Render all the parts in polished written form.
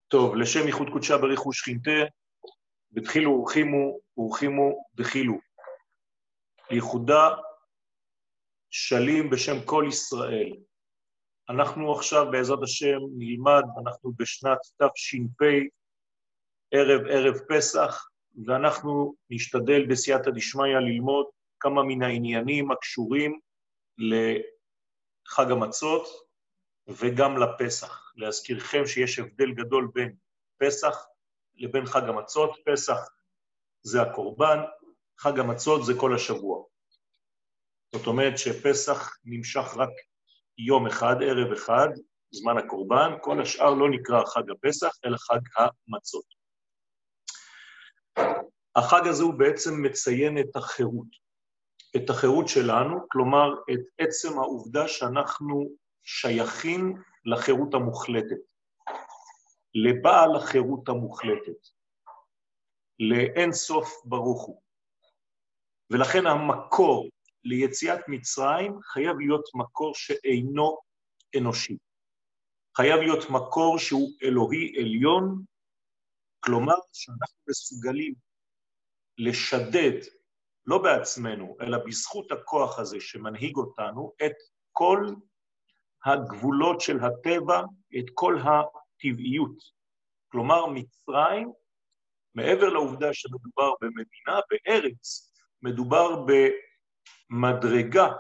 טוב, לשם ייחוד קודשה בריחו שכינתה, בתחילו ורחימו דחילו. ייחודה שלים בשם כל ישראל. אנחנו עכשיו בעזרת השם נלמד, אנחנו בשנת תש"פ, ערב פסח, ואנחנו נשתדל בסייעתא דשמיא ללמוד כמה מן העניינים הקשורים לחג המצות וגם לפסח. להזכירכם שיש הבדל גדול בין פסח לבין חג המצות. פסח זה הקורבן, חג המצות זה כל השבוע. זאת אומרת שפסח נמשך רק יום אחד, ערב אחד, זמן הקורבן, כל השאר לא נקרא חג הפסח, אלא חג המצות. החג הזה הוא בעצם מציין את החירות שלנו, כלומר את עצם העובדה שאנחנו שייכים לחירות המוחלטת, לבעל החירות המוחלטת, לאין סוף ברוך הוא. ולכן המקור ליציאת מצרים חייב להיות מקור שאינו אנושי. חייב להיות מקור שהוא אלוהי עליון, כלומר שאנחנו מסוגלים לשדד, לא בעצמנו, אלא בזכות הכוח הזה שמנהיג אותנו, את כל הגבולות של הטבע, את כל הטבעיות. כלומר, מצרים, מעבר לעובדה שמדובר במדינה, בארץ, מדובר במדרגה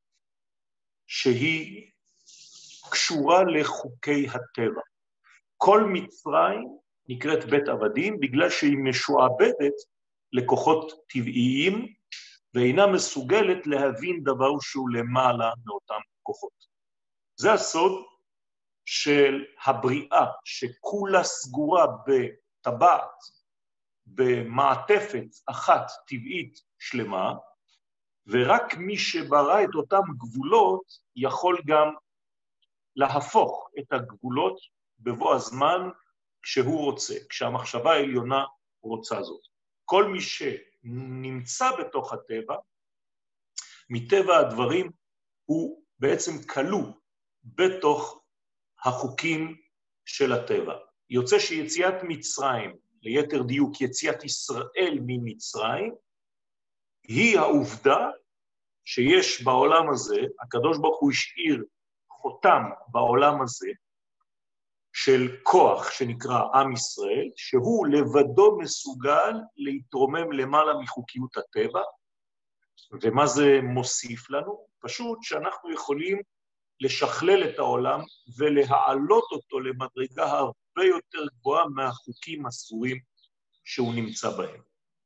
שהיא קשורה לחוקי הטבע. כל מצרים נקראת בית עבדים בגלל שהיא משועבדת לכוחות טבעיים, ואינה מסוגלת להבין דבר שהוא למעלה מאותם כוחות. זה הסוד של הבריאה, שכולה סגורה בטבעת, במעטפת אחת טבעית שלמה, ורק מי שברא את אותם גבולות יכול גם להפוך את הגבולות בבוא הזמן כשהוא רוצה, כשהמחשבה העליונה רוצה זאת. כל מי שנמצא בתוך הטבע, מטבע הדברים הוא בעצם כלוא בתוך החוקים של הטבע. יוצא שיציאת מצרים, ליתר דיוק יציאת ישראל ממצרים, היא העובדה שיש בעולם הזה, הקדוש ברוך הוא השאיר חותם בעולם הזה, של כוח שנקרא עם ישראל, שהוא לבדו מסוגל להתרומם למעלה מחוקיות הטבע, ומה זה מוסיף לנו? פשוט שאנחנו יכולים לשכלל את העולם ולהעלות אותו למדרגה הרבה יותר גבוהה מהחוקים הסגורים שהוא נמצא בהם.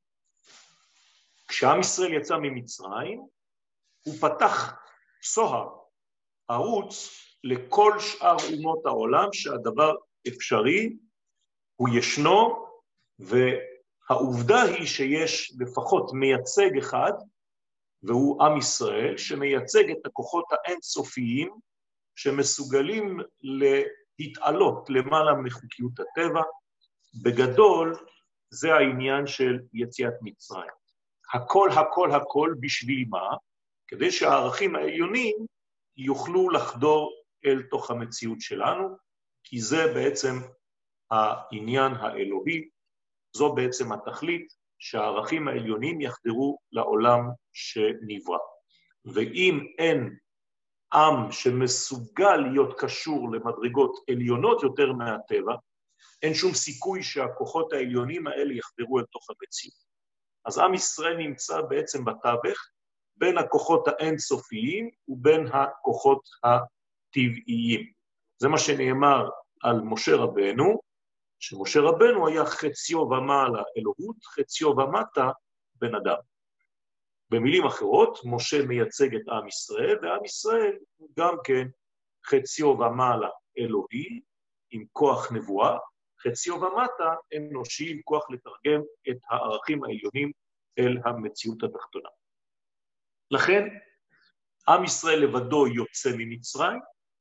כשעם ישראל יצא ממצרים, הוא פתח סוהר, ערוץ לכל שאר אומות העולם שהדבר אפשרי, הוא ישנו, והעובדה היא שיש לפחות מייצג אחד, והוא עם ישראל, שמייצג את הכוחות האינסופיים, שמסוגלים להתעלות למעלה מחוקיות הטבע. בגדול, זה העניין של יציאת מצרים. הכל בשביל מה? כדי שהערכים העליונים יוכלו לחדור אל תוך המציאות שלנו, כי זה בעצם העניין האלוהי, זו בעצם התכלית שהערכים העליונים יחדרו לעולם שנברא. ואם אין עם שמסוגל להיות קשור למדרגות עליונות יותר מהטבע, אין שום סיכוי שהכוחות העליונים האלה יחדרו אל תוך המציאות. אז עם ישראל נמצא בעצם בתווך, בין הכוחות האינסופיים ובין הכוחות הטבעיים. זה מה שנאמר על משה רבנו, שמשה רבנו היה חציו ומעלה אלוהות, חציו ומטה בן אדם. במילים אחרות, משה מייצג את עם ישראל, ועם ישראל הוא גם כן חציו ומעלה אלוהי, עם כוח נבואה, חציו ומטה אנושי, עם כוח לתרגם את הערכים העליונים אל המציאות התחתונה. לכן, עם ישראל לבדו יוצא ממצרים,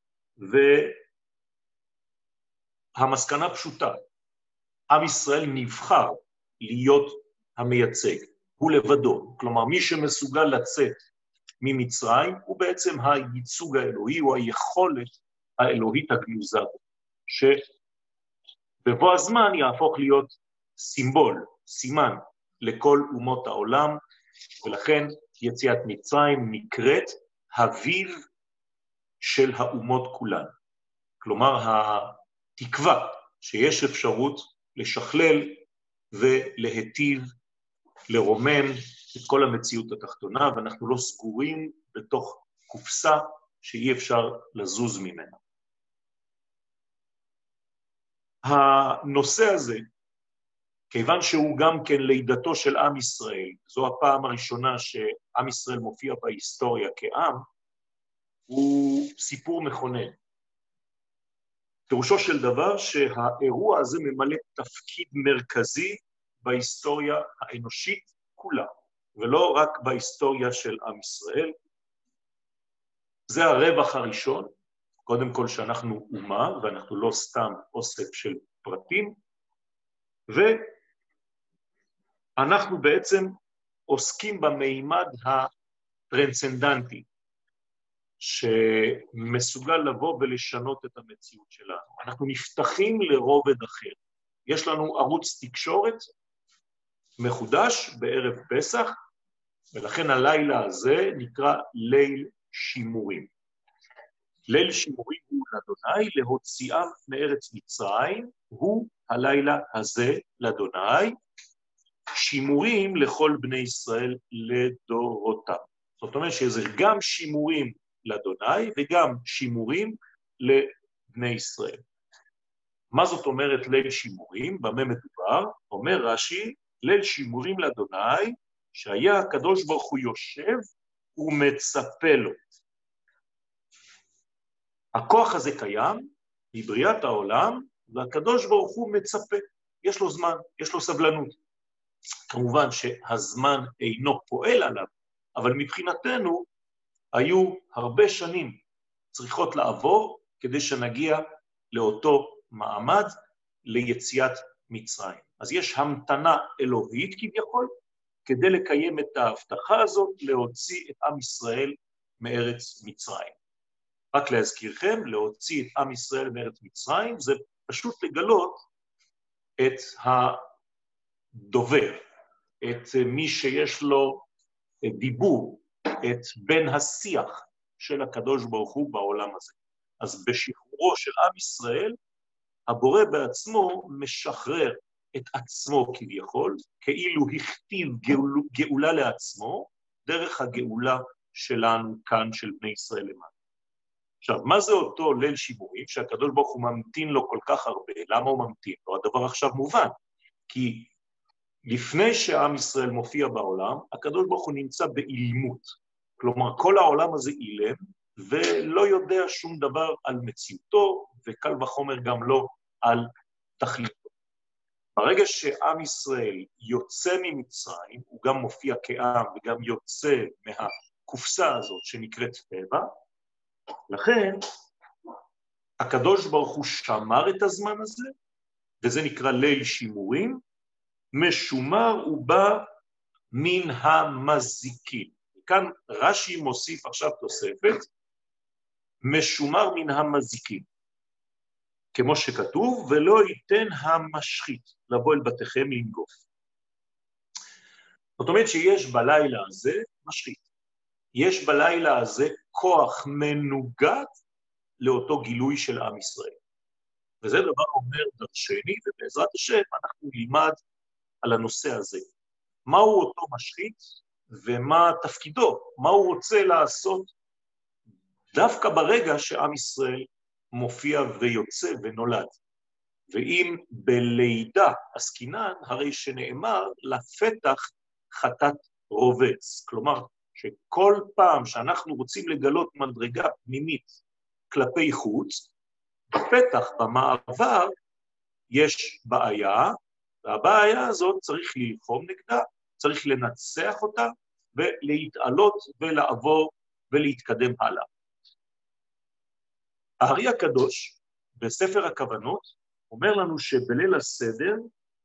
והמסקנה פשוטה, עם ישראל נבחר להיות המייצג, הוא לבדו, כלומר מי שמסוגל לצאת ממצרים, הוא בעצם הייצוג האלוהי, הוא היכולת האלוהית הגנוזה, בבוא הזמן יהפוך להיות סימבול, סימן לכל אומות העולם, ולכן יציאת מצרים נקראת אביב של האומות כולן. כלומר, התקווה שיש אפשרות לשכלל ולהטיב, לרומם את כל המציאות התחתונה, ואנחנו לא סגורים בתוך קופסה שאי אפשר לזוז ממנה. הנושא הזה, כיוון שהוא גם כן לידתו של עם ישראל, זו הפעם הראשונה שעם ישראל מופיע בהיסטוריה כעם, הוא סיפור מכונן. פירושו של דבר שהאירוע הזה ממלא תפקיד מרכזי בהיסטוריה האנושית כולה, ולא רק בהיסטוריה של עם ישראל. זה הרווח הראשון, קודם כל שאנחנו אומה, ואנחנו לא סתם אוסף של פרטים, ואנחנו בעצם עוסקים במימד הטרנסצנדנטי, שמסוגל לבוא ולשנות את המציאות שלנו. אנחנו נפתחים לרובד אחר. יש לנו ערוץ תקשורת מחודש בערב פסח, ולכן הלילה הזה נקרא ליל שימורים. ליל שימורים הוא לאדוני להוציאם מארץ מצרים, הוא הלילה הזה לאדוני, שימורים לכל בני ישראל לדורותם. זאת אומרת שזה גם שימורים לאדוני וגם שימורים לבני ישראל. מה זאת אומרת ליל שימורים? במה מדובר? אומר רש"י, ליל שימורים לאדוני, שהיה הקדוש ברוך הוא יושב ומצפה לו. הכוח הזה קיים מבריאת העולם, והקדוש ברוך הוא מצפה. יש לו זמן, יש לו סבלנות. כמובן שהזמן אינו פועל עליו, אבל מבחינתנו היו הרבה שנים צריכות לעבור כדי שנגיע לאותו מעמד ליציאת מצרים. אז יש המתנה אלוהית כביכול, כדי לקיים את ההבטחה הזאת, להוציא את עם ישראל מארץ מצרים. רק להזכירכם, להוציא את עם ישראל מארץ מצרים, זה פשוט לגלות את הדובר, את מי שיש לו דיבור, את בן השיח של הקדוש ברוך הוא בעולם הזה. אז בשחרורו של עם ישראל, הבורא בעצמו משחרר את עצמו כביכול, כאילו הכתיב גאולה לעצמו, דרך הגאולה שלנו כאן של בני ישראל למעלה. עכשיו, מה זה אותו ליל שימורים שהקדוש ברוך הוא ממתין לו כל כך הרבה? למה הוא ממתין לו? הדבר עכשיו מובן, כי לפני שעם ישראל מופיע בעולם, הקדוש ברוך הוא נמצא באילמות. כלומר, כל העולם הזה אילם, ולא יודע שום דבר על מציאותו, וקל וחומר גם לא על תכליתו. ברגע שעם ישראל יוצא ממצרים, הוא גם מופיע כעם וגם יוצא מהקופסה הזאת שנקראת טבע, לכן הקדוש ברוך הוא שמר את הזמן הזה, וזה נקרא ליל שימורים, משומר ובא מן המזיקים. כאן רש"י מוסיף עכשיו תוספת, משומר מן המזיקים. כמו שכתוב, ולא ייתן המשחית לבוא אל בתיכם לנגוף. זאת אומרת שיש בלילה הזה משחית. יש בלילה הזה כוח מנוגד לאותו גילוי של עם ישראל. וזה דבר אומר דרשני, ובעזרת השם אנחנו נלמד על הנושא הזה. מהו אותו משחית ומה תפקידו? מה הוא רוצה לעשות דווקא ברגע שעם ישראל מופיע ויוצא ונולד. ואם בלידה עסקינן, הרי שנאמר לפתח חטאת רובץ. כלומר, שכל פעם שאנחנו רוצים לגלות מדרגה פנימית כלפי חוץ, בפתח, במעבר, יש בעיה, והבעיה הזאת צריך ללחום נגדה, צריך לנצח אותה, ולהתעלות ולעבור ולהתקדם הלאה. הארי הקדוש, בספר הכוונות, אומר לנו שבליל הסדר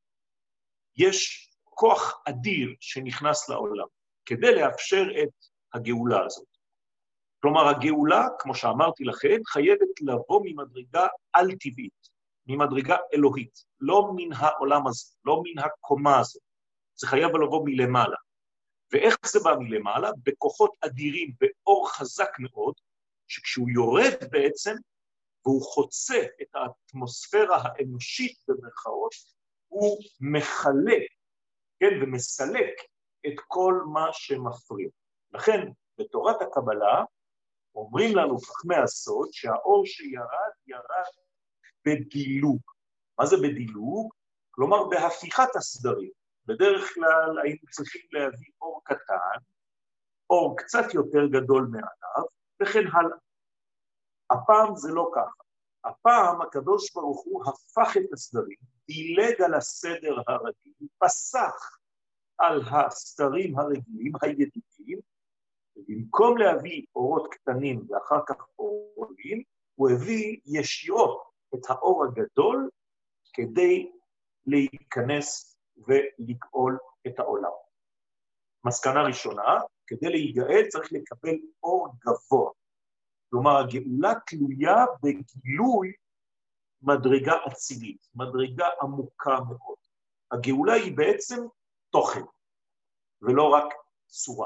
יש כוח אדיר שנכנס לעולם, כדי לאפשר את הגאולה הזאת. כלומר, הגאולה, כמו שאמרתי לכם, חייבת לבוא ממדרגה על-טבעית. ממדרגה אלוהית, לא מן העולם הזה, לא מן הקומה הזאת, זה חייב לבוא מלמעלה. ואיך זה בא מלמעלה? בכוחות אדירים, באור חזק מאוד, שכשהוא יורד בעצם, והוא חוצה את האטמוספירה האנושית במרכאות, הוא מחלק, כן, ומסלק את כל מה שמפריע. לכן, בתורת הקבלה, אומרים לנו חכמי הסוד, שהאור שירד, ירד בדילוג. מה זה בדילוג? כלומר, בהפיכת הסדרים. בדרך כלל היינו צריכים להביא אור קטן, אור קצת יותר גדול מעליו, וכן הלאה. הפעם זה לא ככה. הפעם הקדוש ברוך הוא הפך את הסדרים, דילג על הסדר הרגיל, פסח על הסדרים הרגילים, הידידים, ובמקום להביא אורות קטנים ואחר כך אורים, הוא הביא ישירות את האור הגדול כדי להיכנס ולגאול את העולם. מסקנה ראשונה, כדי להיגאל צריך לקבל אור גבוה. כלומר, הגאולה תלויה בגילוי מדרגה אצילית, מדרגה עמוקה מאוד. הגאולה היא בעצם תוכן, ולא רק צורה.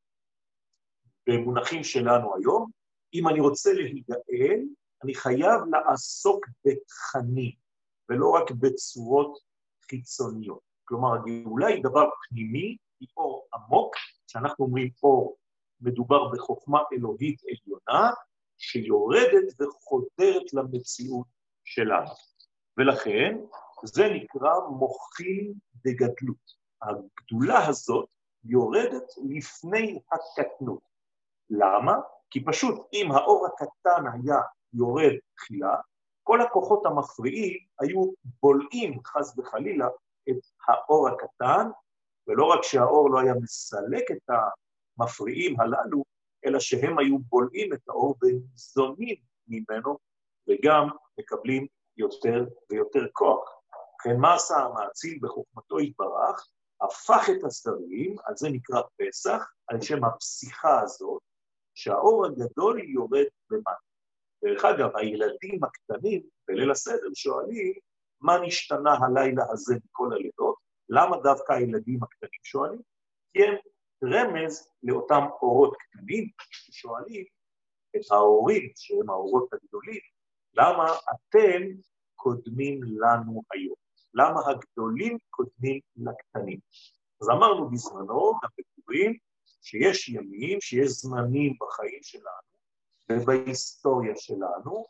במונחים שלנו היום, אם אני רוצה להיגאל, אני חייב לעסוק בתכנים, ולא רק בצורות חיצוניות. כלומר, הגאולה היא דבר פנימי, היא אור עמוק, שאנחנו אומרים אור, מדובר בחוכמה אלוהית עליונה, שיורדת וחודרת למציאות שלנו. ולכן, זה נקרא מוחין דגדלות. הגדולה הזאת יורדת לפני הקטנות. למה? כי פשוט אם האור הקטן היה יורד תחילה, כל הכוחות המפריעים היו בולעים חס וחלילה את האור הקטן, ולא רק שהאור לא היה מסלק את המפריעים הללו, אלא שהם היו בולעים את האור וזונים ממנו, וגם מקבלים יותר ויותר כוח. לכן מה עשה המאציל בחוכמתו יתברך? הפך את הסדרים, על זה נקרא פסח, על שם הפסיכה הזאת, שהאור הגדול יורד למטה. דרך אגב, הילדים הקטנים בליל הסדר שואלים, מה נשתנה הלילה הזה מכל הלילות? למה דווקא הילדים הקטנים שואלים? כי הם רמז לאותם אורות קטנים ששואלים את ההורים, שהם האורות הגדולים, למה אתם קודמים לנו היום? למה הגדולים קודמים לקטנים? אז אמרנו בזמנו, גם בפורים, שיש ימים, שיש זמנים בחיים שלנו, ובהיסטוריה שלנו,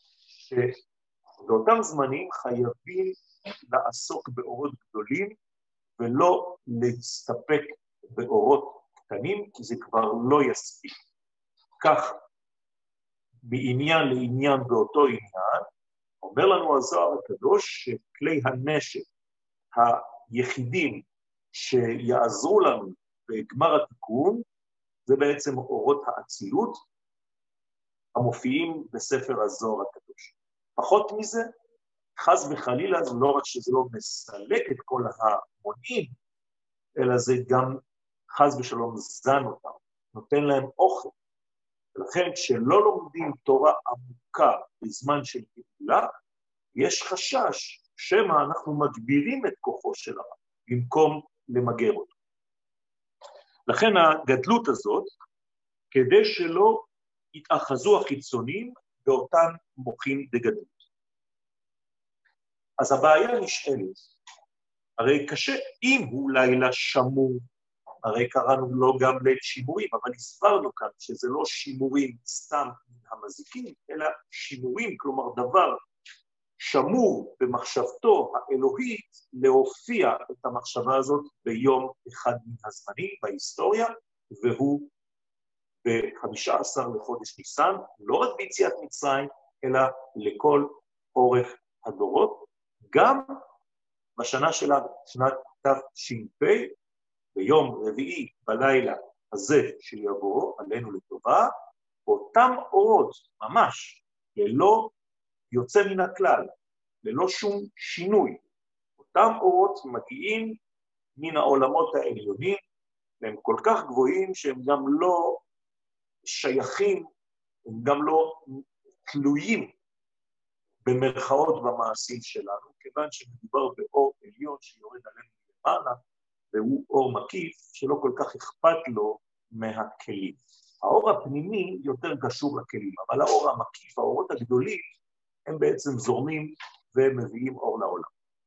שבאותם זמנים חייבים לעסוק באורות גדולים, ולא להסתפק באורות קטנים, כי זה כבר לא יספיק. כך, מעניין לעניין באותו עניין, אומר לנו הזוהר הקדוש שכלי הנשק היחידים שיעזרו לנו בגמר התיקון, זה בעצם אורות האצילות המופיעים בספר הזוהר הקדוש. פחות מזה, חס וחלילה, זה לא רק שזה לא מסלק את כל המונים, אלא זה גם חס ושלום זן אותם, נותן להם אוכל. ולכן כשלא לומדים תורה עמוקה בזמן של גאולה, יש חשש שמא אנחנו מגבירים את כוחו של הרע, במקום למגר אותו. לכן הגדלות הזאת, כדי שלא יתאחזו החיצונים באותן מוחין דגדלות. אז הבעיה נשאלת, הרי קשה, אם הוא לילה שמור, הרי קראנו לו גם ליל שימורים, אבל הסברנו כאן שזה לא שימורים סתם המזיקים, אלא שימורים, כלומר דבר שמור במחשבתו האלוהית להופיע את המחשבה הזאת ביום אחד מן הזמנים בהיסטוריה, והוא ב-15 לחודש ניסן, לא רק ביציאת מצרים, אלא לכל אורך הדורות, גם בשנה שלנו, שנת תש"פ, ביום רביעי בלילה הזה שיבוא עלינו לטובה, אותם אורות ממש ללא יוצא מן הכלל, ללא שום שינוי. אותם אורות מגיעים מן העולמות העליונים, והם כל כך גבוהים שהם גם לא שייכים, הם גם לא תלויים במרכאות במעשים שלנו, כיוון שמדובר באור עליון שיורד עלינו למעלה, והוא אור מקיף שלא כל כך אכפת לו מהכלים. האור הפנימי יותר קשור לכלים, אבל האור המקיף, האורות הגדולים, הם בעצם זורמים ומביאים אור לעולם.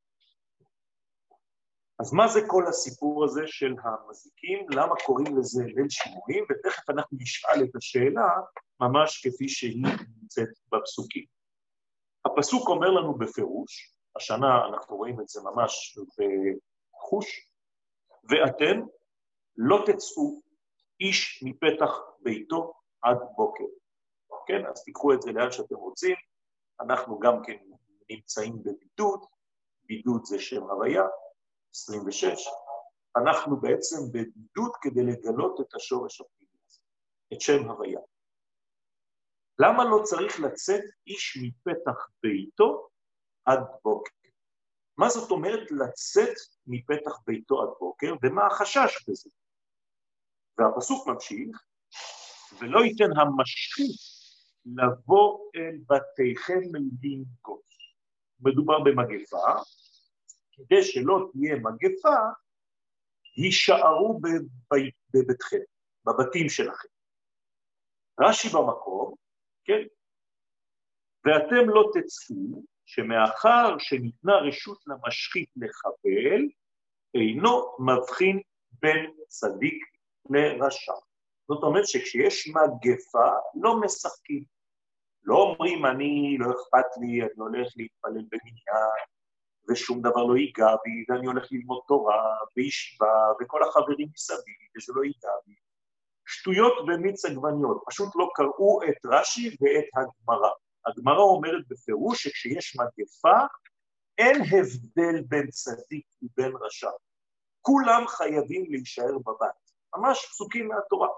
אז מה זה כל הסיפור הזה של המזיקים? למה קוראים לזה ליל שימורים? ותכף אנחנו נשאל את השאלה ממש כפי שהיא נמצאת בפסוקים. הפסוק אומר לנו בפירוש, השנה אנחנו רואים את זה ממש בחוש, ואתם לא תצאו איש מפתח ביתו עד בוקר. כן, אז תיקחו את זה לאן שאתם רוצים, אנחנו גם כן נמצאים בבידוד, בידוד זה שם הוויה, 26, אנחנו בעצם בבידוד כדי לגלות את השורש הפנימי הזה, את שם הוויה. למה לא צריך לצאת איש מפתח ביתו עד בוקר? מה זאת אומרת לצאת מפתח ביתו עד בוקר, ומה החשש בזה? והפסוק ממשיך, ולא ייתן המשחית לבוא אל בתיכם לנגוש. מדובר במגפה, כדי שלא תהיה מגפה, הישארו בביתכם, בבתים שלכם. רש"י במקום, כן? ואתם לא תצאו, שמאחר שניתנה רשות למשחית לחבל, אינו מבחין בין צדיק לרשע. זאת אומרת שכשיש מגפה, לא משחקים. לא אומרים, אני לא אכפת לי, אני הולך להתפלל במניין, ושום דבר לא ייגע בי, ואני הולך ללמוד תורה, בישיבה, וכל החברים מסביב, וזה לא ייגע בי. שטויות במיץ עגבניות, פשוט לא קראו את רש"י ואת הגמרא. הגמרא אומרת בפירוש שכשיש מגפה, אין הבדל בין צדיק ובין רשע. כולם חייבים להישאר בבית. ממש פסוקים מהתורה.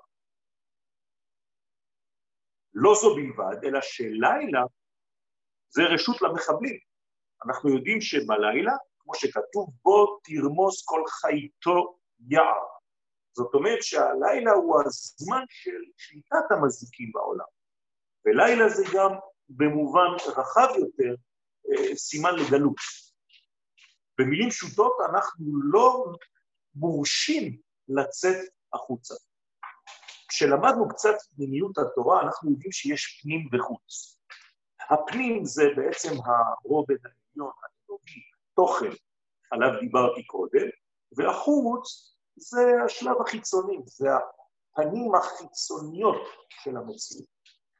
לא זו בלבד, אלא שלילה זה רשות למחבלים. אנחנו יודעים שבלילה, כמו שכתוב בו, תרמוס כל חייתו יער. זאת אומרת שהלילה הוא הזמן של שליטת המזיקים בעולם. ולילה זה גם במובן רחב יותר סימן לגלות. במילים פשוטות אנחנו לא מורשים לצאת החוצה. כשלמדנו קצת פנימיות התורה, אנחנו יודעים שיש פנים וחוץ. הפנים זה בעצם הרובד העליון, האלוהי, תוכן, עליו דיברתי קודם, והחוץ זה השלב החיצוני, זה הפנים החיצוניות של המציאות.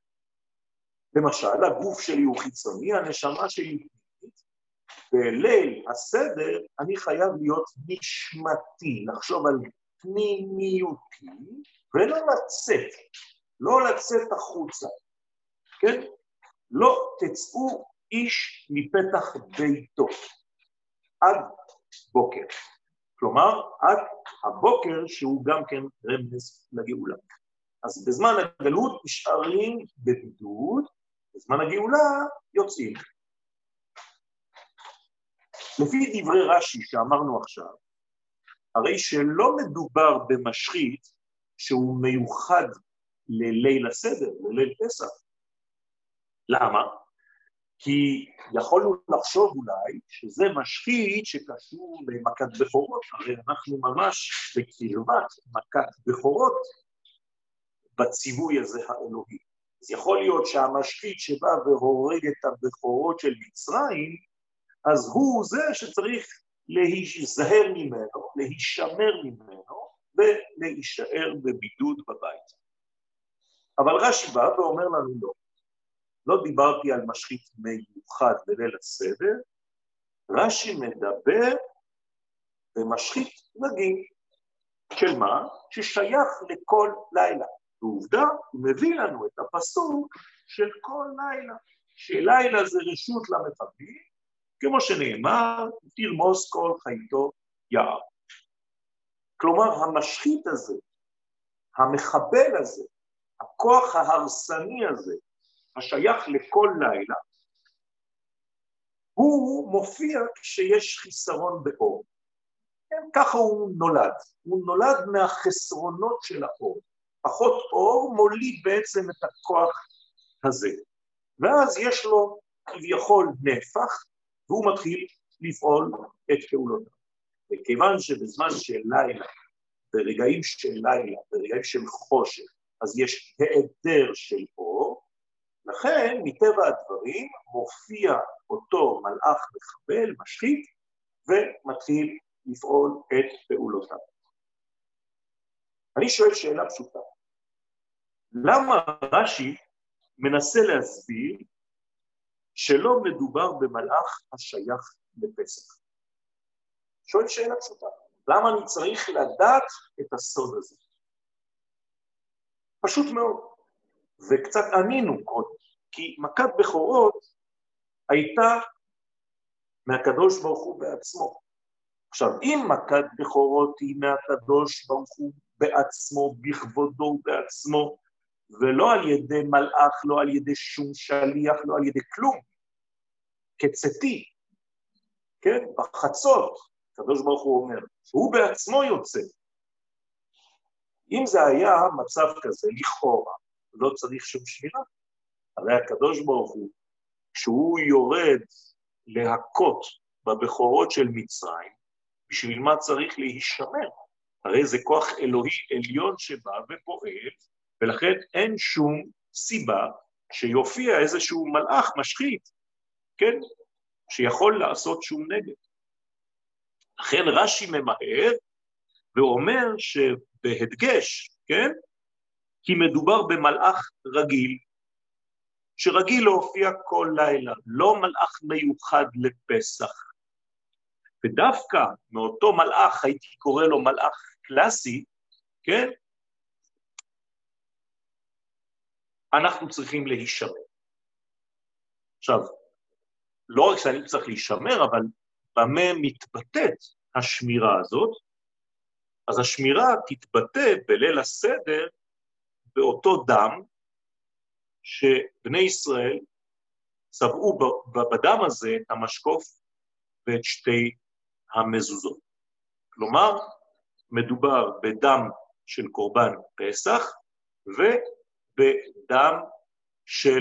למשל, הגוף שלי הוא חיצוני, הנשמה שלי היא פנימית, בליל הסדר אני חייב להיות נשמתי, לחשוב על פנימיותי, ולא לצאת, לא לצאת החוצה, כן? לא תצאו איש מפתח ביתו, עד בוקר. כלומר, עד הבוקר שהוא גם כן רמז לגאולה. אז בזמן הגלות נשארים בבידוד, בזמן הגאולה יוצאים. לפי דברי רש"י שאמרנו עכשיו, הרי שלא מדובר במשחית שהוא מיוחד לליל הסדר, לליל פסח. למה? כי יכולנו לחשוב אולי שזה משחית שקשור למכת בכורות, הרי אנחנו ממש בקרבת מכת בכורות בציווי הזה האלוהי. אז יכול להיות שהמשחית שבא והורג את הבכורות של מצרים, אז הוא זה שצריך להיזהר ממנו, להישמר ממנו, ולהישאר בבידוד בבית. אבל רש"י בא ואומר לנו לא. לא דיברתי על משחית מיוחד בליל הסדר, רש"י מדבר במשחית רגיל. של מה? ששייך לכל לילה. ועובדה, הוא מביא לנו את הפסוק של כל לילה. שלילה זה רשות למחבלים, כמו שנאמר, תרמוס כל חייתו יער. כלומר, המשחית הזה, המחבל הזה, הכוח ההרסני הזה, השייך לכל לילה, הוא מופיע כשיש חיסרון באור. ככה הוא נולד. הוא נולד מהחסרונות של האור. פחות אור מוליד בעצם את הכוח הזה. ואז יש לו כביכול נהפך, והוא מתחיל לפעול את פעולותיו. וכיוון שבזמן של לילה, ברגעים של לילה, ברגעים של חושך, אז יש היעדר של אור, לכן מטבע הדברים מופיע אותו מלאך מחבל, משחית, ומתחיל לפעול את פעולותיו. אני שואל שאלה פשוטה, למה רש"י מנסה להסביר שלא מדובר במלאך השייך לפסח? שואל שאלה פשוטה, למה אני צריך לדעת את הסוד הזה? פשוט מאוד, וקצת ענינו קודם, כי מכת בכורות הייתה מהקדוש ברוך הוא בעצמו. עכשיו, אם מכת בכורות היא מהקדוש ברוך הוא בעצמו, בכבודו בעצמו, ולא על ידי מלאך, לא על ידי שום שליח, לא על ידי כלום, כצאתי, כן, בחצות, הקדוש ברוך הוא אומר, הוא בעצמו יוצא. אם זה היה מצב כזה, לכאורה, לא צריך שום שמירה. הרי הקדוש ברוך הוא, כשהוא יורד להכות בבכורות של מצרים, בשביל מה צריך להישמר? הרי זה כוח אלוהי עליון שבא ופועל, ולכן אין שום סיבה שיופיע איזשהו מלאך משחית, כן? שיכול לעשות שום נגד. לכן רש"י ממהר ואומר שבהדגש, כן? כי מדובר במלאך רגיל, שרגיל להופיע כל לילה, לא מלאך מיוחד לפסח. ודווקא מאותו מלאך, הייתי קורא לו מלאך קלאסי, כן? אנחנו צריכים להישמר. עכשיו, לא רק שאני צריך להישמר, אבל במה מתבטאת השמירה הזאת? אז השמירה תתבטא בליל הסדר באותו דם שבני ישראל צבעו בדם הזה את המשקוף ואת שתי המזוזות. כלומר, מדובר בדם של קורבן פסח ובדם של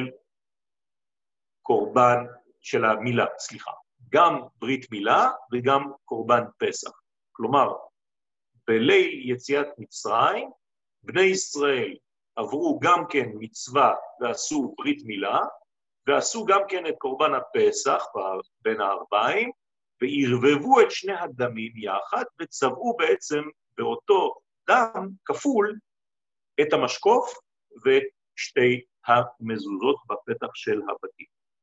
קורבן של המילה, סליחה, גם ברית מילה וגם קורבן פסח. כלומר, בליל יציאת מצרים, בני ישראל עברו גם כן מצווה ועשו ברית מילה, ועשו גם כן את קורבן הפסח בין הערביים, וערבבו את שני הדמים יחד, וצבעו בעצם באותו דם כפול את המשקוף ואת שתי המזוזות בפתח של הבתים.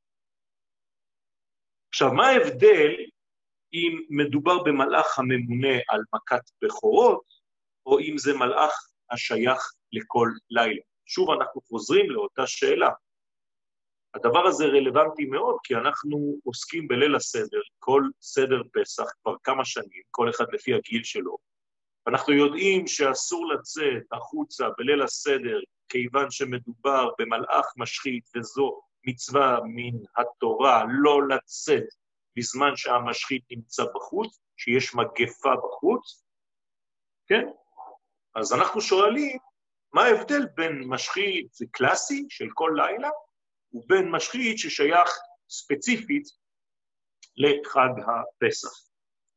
עכשיו, מה ההבדל אם מדובר במלאך הממונה על מכת בכורות, או אם זה מלאך השייך לכל לילה? שוב אנחנו חוזרים לאותה שאלה. הדבר הזה רלוונטי מאוד, כי אנחנו עוסקים בליל הסדר, כל סדר פסח כבר כמה שנים, כל אחד לפי הגיל שלו. אנחנו יודעים שאסור לצאת החוצה בליל הסדר, כיוון שמדובר במלאך משחית, וזו מצווה מן התורה לא לצאת בזמן שהמשחית נמצא בחוץ, שיש מגפה בחוץ, כן? אז אנחנו שואלים, מה ההבדל בין משחית קלאסי של כל לילה, ובין משחית ששייך ספציפית לחג הפסח.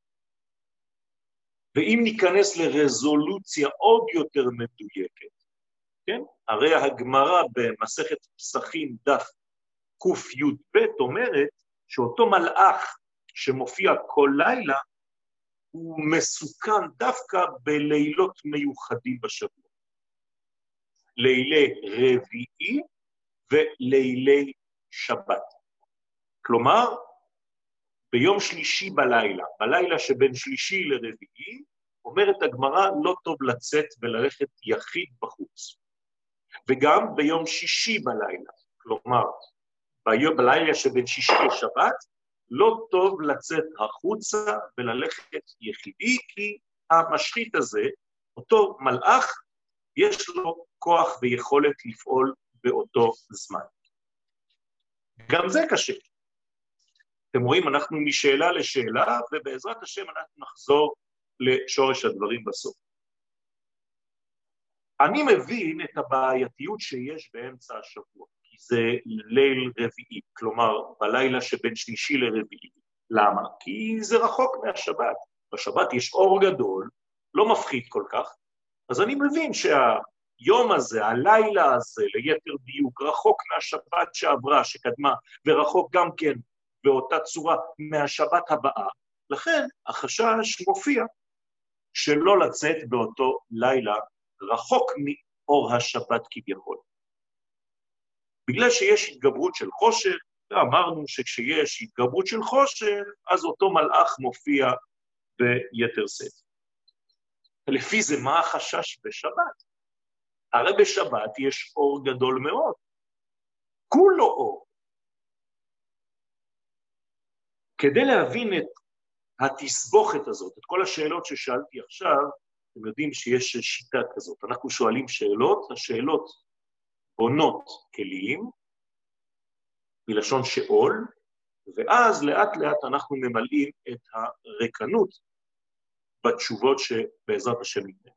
ואם ניכנס לרזולוציה עוד יותר מדויקת, כן? הרי הגמרא במסכת פסחים דף ק"י אומרת שאותו מלאך שמופיע כל לילה, הוא מסוכן דווקא בלילות מיוחדים בשבוע. לילי רביעי ולילי שבת. כלומר, ביום שלישי בלילה שבין שלישי לרביעי, אומרת הגמרא לא טוב לצאת וללכת יחיד בחוץ. וגם ביום שישי בלילה, כלומר, בלילה שבין שישי לשבת, לא טוב לצאת החוצה וללכת יחידי, כי המשחית הזה, אותו מלאך, יש לו כוח ויכולת לפעול באותו זמן. גם זה קשה. אתם רואים, אנחנו משאלה לשאלה, ובעזרת השם אנחנו נחזור לשורש הדברים בסוף. אני מבין את הבעייתיות שיש באמצע השבוע, כי זה ליל רביעי, כלומר בלילה שבין שלישי לרביעי. למה? כי זה רחוק מהשבת. בשבת יש אור גדול, לא מפחיד כל כך, אז אני מבין שהיום הזה, הלילה הזה, ליתר דיוק, רחוק מהשבת שעברה, שקדמה, ורחוק גם כן באותה צורה מהשבת הבאה, לכן החשש מופיע שלא לצאת באותו לילה רחוק מאור השבת כביכול. בגלל שיש התגברות של חושך, ואמרנו שכשיש התגברות של חושך, אז אותו מלאך מופיע ביתר שאת. לפי זה מה החשש בשבת? הרי בשבת יש אור גדול מאוד, כולו אור. כדי להבין את התסבוכת הזאת, את כל השאלות ששאלתי עכשיו, אתם יודעים שיש שיטה כזאת, אנחנו שואלים שאלות, השאלות בונות כלים, מלשון שאול, ואז לאט לאט אנחנו ממלאים את הריקנות בתשובות שבעזרת השם ניתן.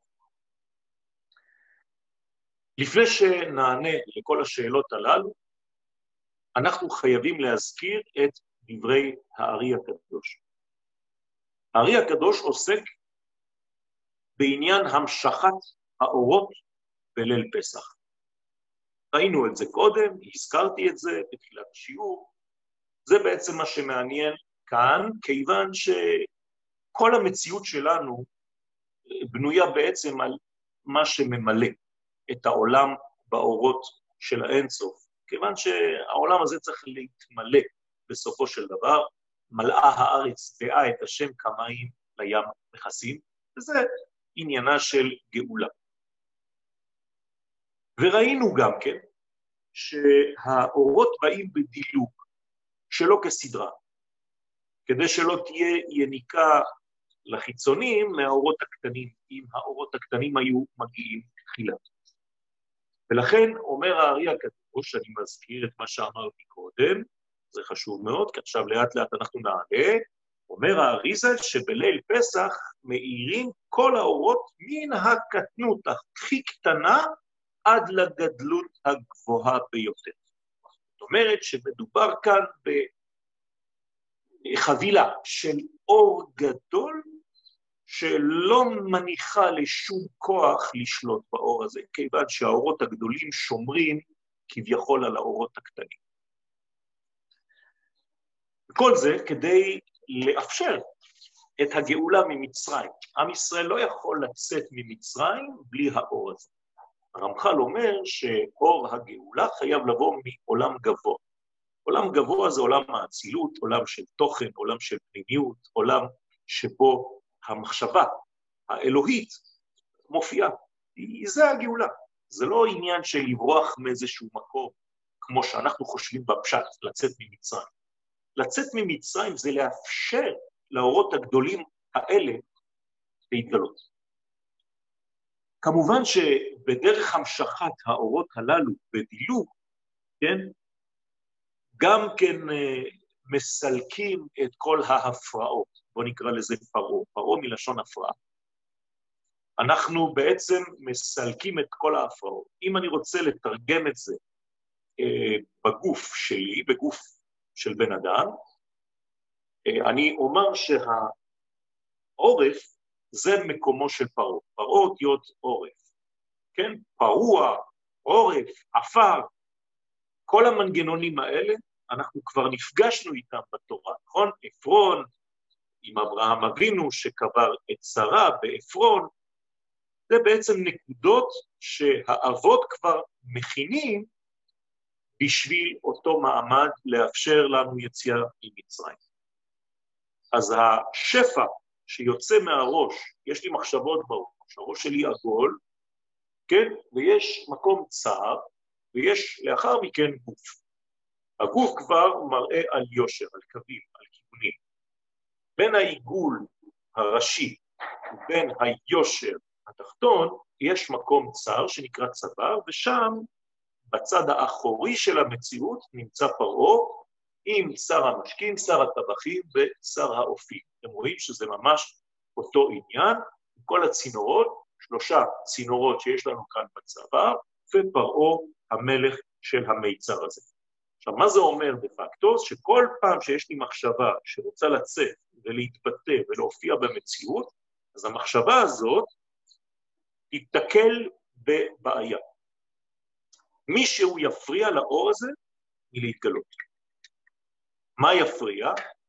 לפני שנענה לכל השאלות הללו, אנחנו חייבים להזכיר את דברי הארי הקדוש. הארי הקדוש עוסק בעניין המשכת האורות בליל פסח. ראינו את זה קודם, הזכרתי את זה בתחילת השיעור, זה בעצם מה שמעניין כאן, כיוון שכל המציאות שלנו בנויה בעצם על מה שממלא את העולם באורות של האינסוף, כיוון שהעולם הזה צריך להתמלא בסופו של דבר, מלאה הארץ דעה את השם כמים לים מכסים, וזה עניינה של גאולה. וראינו גם כן שהאורות באים בדילוג, שלא כסדרה, כדי שלא תהיה יניקה לחיצונים מהאורות הקטנים, אם האורות הקטנים היו מגיעים תחילה. ולכן אומר הארי הקדוש, אני מזכיר את מה שאמרתי קודם, זה חשוב מאוד, כי עכשיו לאט לאט אנחנו נעלה, אומר האריזה שבליל פסח מאירים כל האורות מן הקטנות הכי קטנה עד לגדלות הגבוהה ביותר. זאת אומרת שמדובר כאן בחבילה של אור גדול שלא מניחה לשום כוח לשלוט באור הזה, כיוון שהאורות הגדולים שומרים כביכול על האורות הקטנים. וכל זה כדי לאפשר את הגאולה ממצרים. עם ישראל לא יכול לצאת ממצרים בלי האור הזה. הרמח"ל אומר שאור הגאולה חייב לבוא מעולם גבוה. עולם גבוה זה עולם האצילות, עולם של תוכן, עולם של פנימיות, עולם שבו המחשבה האלוהית מופיעה. זה הגאולה. זה לא עניין של לברוח מאיזשהו מקום, כמו שאנחנו חושבים בפשט, לצאת ממצרים. לצאת ממצרים זה לאפשר לאורות הגדולים האלה להתגלות. כמובן שבדרך המשכת האורות הללו בדילוג, כן, גם כן מסלקים את כל ההפרעות, בוא נקרא לזה פרעה, פרעה מלשון הפרעה. אנחנו בעצם מסלקים את כל ההפרעות. אם אני רוצה לתרגם את זה בגוף שלי, בגוף של בן אדם, אני אומר שהעורף זה מקומו של פרעה. פרעה אותיות עורף, כן? פרוע, עורף, עפר, כל המנגנונים האלה, אנחנו כבר נפגשנו איתם בתורה, נכון? עפרון, עם אברהם אבינו שקבר את שרה בעפרון, זה בעצם נקודות שהאבות כבר מכינים בשביל אותו מעמד לאפשר לנו יציאה ממצרים. אז השפע שיוצא מהראש, יש לי מחשבות בראש, הראש שלי עגול, כן? ויש מקום צר, ויש לאחר מכן גוף. הגוף כבר מראה על יושר, על קווים, על כיוונים. בין העיגול הראשי ובין היושר התחתון, יש מקום צר שנקרא צוואר, ושם בצד האחורי של המציאות נמצא פרעה, עם שר המשקים, שר הטבחים ושר האופים. אתם רואים שזה ממש אותו עניין, כל הצינורות, 3 צינורות שיש לנו כאן בצוואר, ופרעה המלך של המיצר הזה. עכשיו, מה זה אומר דה פקטו? שכל פעם שיש לי מחשבה שרוצה לצאת ולהתבטא ולהופיע במציאות, אז המחשבה הזאת תתקל בבעיה. מישהו יפריע לאור הזה מלהתגלות. מה יפריע?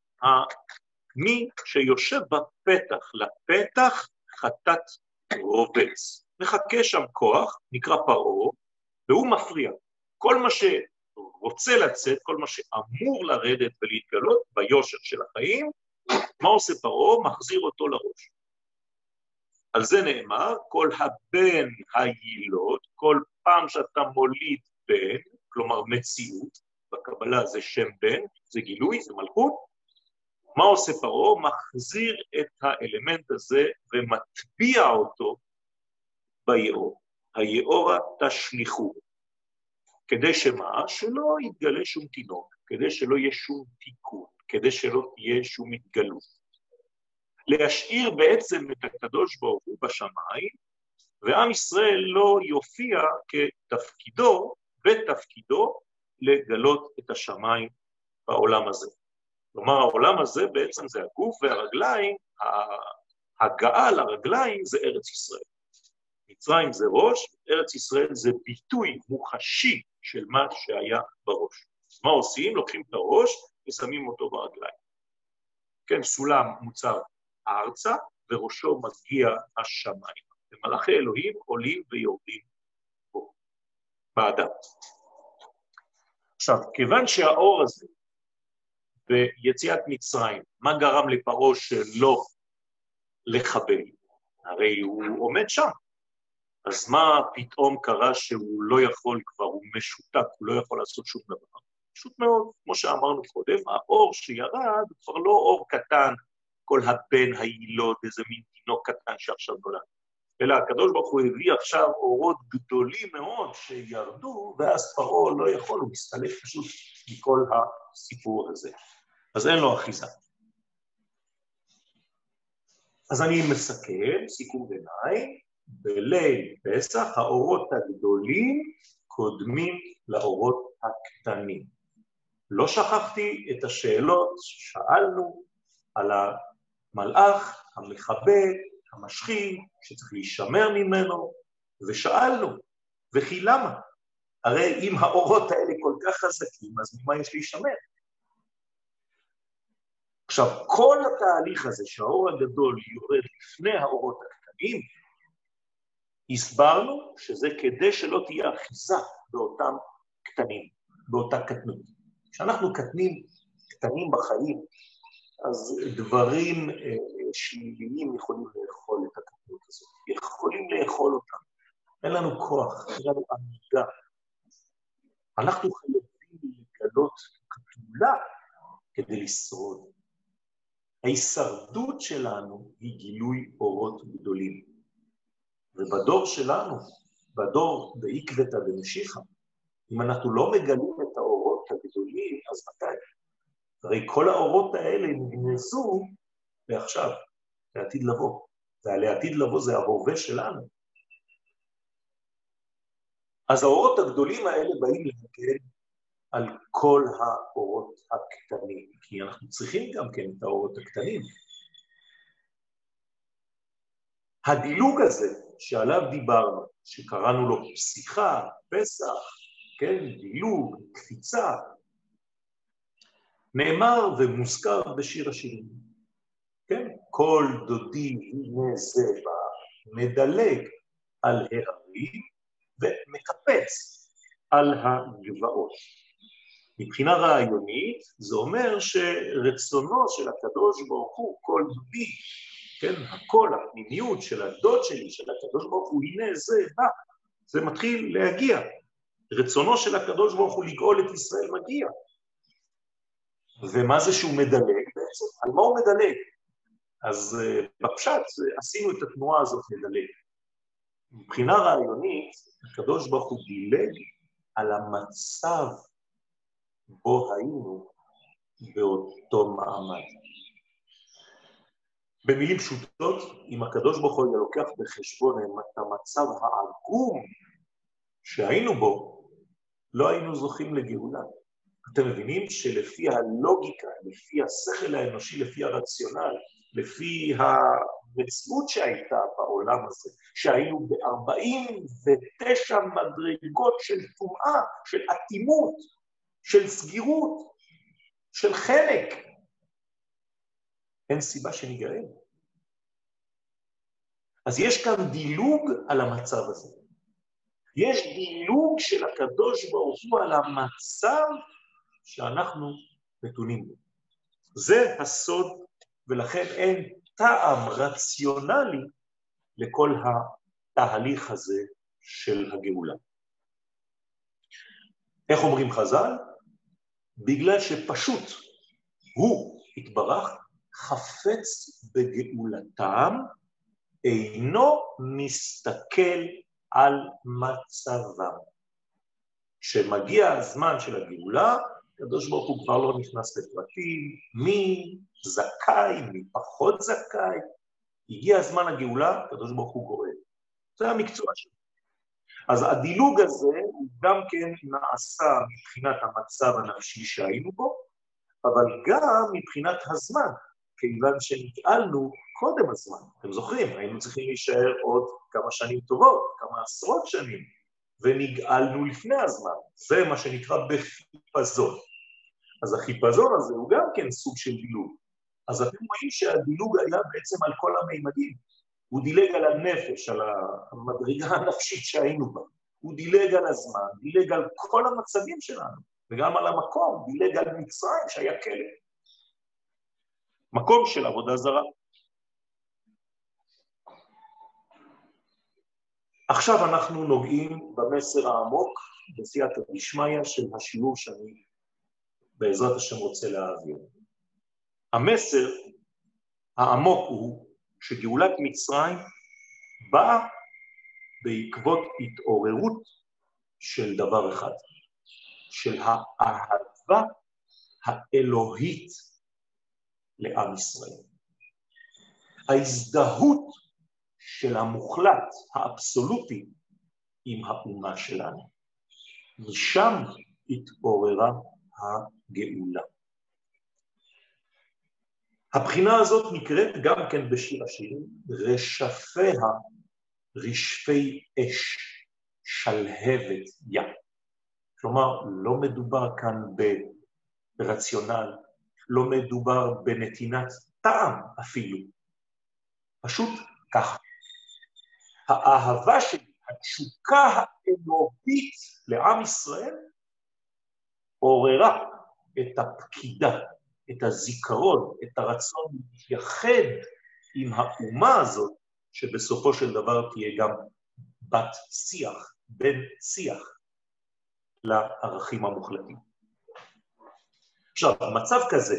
מי שיושב בפתח, לפתח חטאת רובץ. מחכה שם כוח, נקרא פרעה, והוא מפריע. כל מה שרוצה לצאת, כל מה שאמור לרדת ולהתגלות ביושר של החיים, מה עושה פרעה? מחזיר אותו לראש. על זה נאמר, כל הבן היילוד, כל פעם שאתה מוליד בן, כלומר מציאות, בקבלה זה שם בן, זה גילוי, זה מלכות, מה עושה פרעה? מחזיר את האלמנט הזה ומטביע אותו ביאור. היאורה תשליחו. כדי שמה? שלא יתגלה שום תינוק, כדי שלא יהיה שום תיקון, כדי שלא תהיה שום התגלות. להשאיר בעצם את הקדוש ברוך הוא בשמיים, ועם ישראל לא יופיע כתפקידו, בתפקידו, לגלות את השמיים בעולם הזה. כלומר, העולם הזה בעצם זה הגוף והרגליים, ההגעה לרגליים זה ארץ ישראל. מצרים זה ראש, ארץ ישראל זה ביטוי מוחשי של מה שהיה בראש. מה עושים? לוקחים את הראש ושמים אותו ברגליים. כן, סולם מוצב ארצה, וראשו מגיע השמיים. ומלאכי אלוהים עולים ויורדים בו, באדם. עכשיו, כיוון שהאור הזה, ביציאת מצרים, מה גרם לפרעה שלא לחבל? הרי הוא עומד שם. אז מה פתאום קרה שהוא לא יכול כבר, הוא משותק, הוא לא יכול לעשות שום דבר? פשוט מאוד, כמו שאמרנו קודם, האור שירד כבר לא אור קטן, כל הבן היילוד, איזה מין תינוק קטן שעכשיו נולד. אלא הקדוש ברוך הוא הביא עכשיו אורות גדולים מאוד שירדו, ואז פרעה לא יכול, הוא מסתלק פשוט מכל הסיפור הזה. אז אין לו אחיזה. אז אני מסכם, סיכום ביניים, בליל פסח האורות הגדולים קודמים לאורות הקטנים. לא שכחתי את השאלות ששאלנו על המלאך, המחבל, המשחית, שצריך להישמר ממנו, ושאלנו, וכי למה? הרי אם האורות האלה כל כך חזקים, אז ממה יש להישמר? עכשיו, כל התהליך הזה שהאור הגדול יורד לפני האורות הקטנים, הסברנו שזה כדי שלא תהיה אחיזה באותם קטנים, באותה קטנות. כשאנחנו קטנים בחיים, אז דברים שליליים יכולים לאכול את הקטנות הזאת, יכולים לאכול אותם. אין לנו כוח, אין לנו עמידה. אנחנו חייבים לגלות כפולה כדי לשרוד. ההישרדות שלנו היא גילוי אורות גדולים. ובדור שלנו, בדור בעקבתא דמשיחא, אם אנחנו לא מגלים את האורות הגדולים, אז מתי? הרי כל האורות האלה נגנזו לעכשיו, לעתיד לבוא. והלעתיד לבוא זה ההווה שלנו. אז האורות הגדולים האלה באים להגן על כל האורות הקטנים, כי אנחנו צריכים גם כן את האורות הקטנים. הדילוג הזה שעליו דיברנו, שקראנו לו פסיכה, פסח, כן, דילוג, קפיצה, נאמר ומוזכר בשיר השירים. כן, כל דודי הנה זה בא, מדלג על ההרים ומקפץ על הגבעות. מבחינה רעיונית, זה אומר שרצונו של הקדוש ברוך הוא, כל דודי, כן, הכל, הפנימיות של הדוד שלי, של הקדוש ברוך הוא, הנה זה בא, זה מתחיל להגיע. רצונו של הקדוש ברוך הוא לגאול את ישראל מגיע. ומה זה שהוא מדלג בעצם? על מה הוא מדלג? אז בפשט עשינו את התנועה הזאת לדלג. מבחינה רעיונית, הקדוש ברוך הוא דילג על המצב בו היינו באותו מעמד. במילים פשוטות, אם הקדוש ברוך הוא לוקח בחשבון את המצב העגום שהיינו בו, לא היינו זוכים לגאולה. אתם מבינים שלפי הלוגיקה, לפי השכל האנושי, לפי הרציונל, לפי המציאות שהייתה בעולם הזה, שהיינו ב-49 מדרגות של טומאה, של אטימות, של סגירות, של חלק, אין סיבה שניגאל. אז יש כאן דילוג על המצב הזה. יש דילוג של הקדוש ברוך הוא על המצב שאנחנו נתונים בו. זה הסוד, ולכן אין טעם רציונלי לכל התהליך הזה של הגאולה. איך אומרים חז"ל? בגלל שפשוט הוא התברך חפץ בגאולתם, אינו מסתכל על מצבם. כשמגיע הזמן של הגאולה, הקדוש ברוך הוא כבר לא נכנס לפרטים, מי זכאי, מי פחות זכאי. הגיע הזמן הגאולה, הקדוש ברוך הוא גואל. זה המקצוע שלו. אז הדילוג הזה הוא גם כן נעשה מבחינת המצב הנפשי שהיינו בו, אבל גם מבחינת הזמן, כיוון שנגאלנו קודם הזמן. אתם זוכרים, היינו צריכים להישאר עוד כמה שנים טובות, כמה עשרות שנים, ונגאלנו לפני הזמן. זה מה שנקרא בחיפזון. אז החיפזון הזה הוא גם כן סוג של דילוג. אז אתם רואים שהדילוג היה בעצם על כל המימדים. הוא דילג על הנפש, על המדרגה הנפשית שהיינו בה. הוא דילג על הזמן, דילג על כל המצבים שלנו, וגם על המקום, דילג על מצרים שהיה כלא. מקום של עבודה זרה. עכשיו אנחנו נוגעים במסר העמוק, בסייעתא דשמיא של השיעור שאני בעזרת השם רוצה להעביר. המסר העמוק הוא שגאולת מצרים באה בעקבות התעוררות של דבר אחד, של האהבה האלוהית לעם ישראל. ההזדהות של המוחלט, האבסולוטי, עם האומה שלנו. משם התעוררה הגאולה. הבחינה הזאת נקראת גם כן בשיר השירים, רשפיה רשפי אש, שלהבת ים. כלומר, לא מדובר כאן ברציונל, לא מדובר בנתינת טעם אפילו. פשוט ככה. האהבה שלי, התשוקה האלוהית לעם ישראל, עוררה את הפקידה, את הזיכרון, את הרצון להתייחד עם האומה הזאת, שבסופו של דבר תהיה גם בת שיח, בן שיח, לערכים המוחלטים. עכשיו, המצב כזה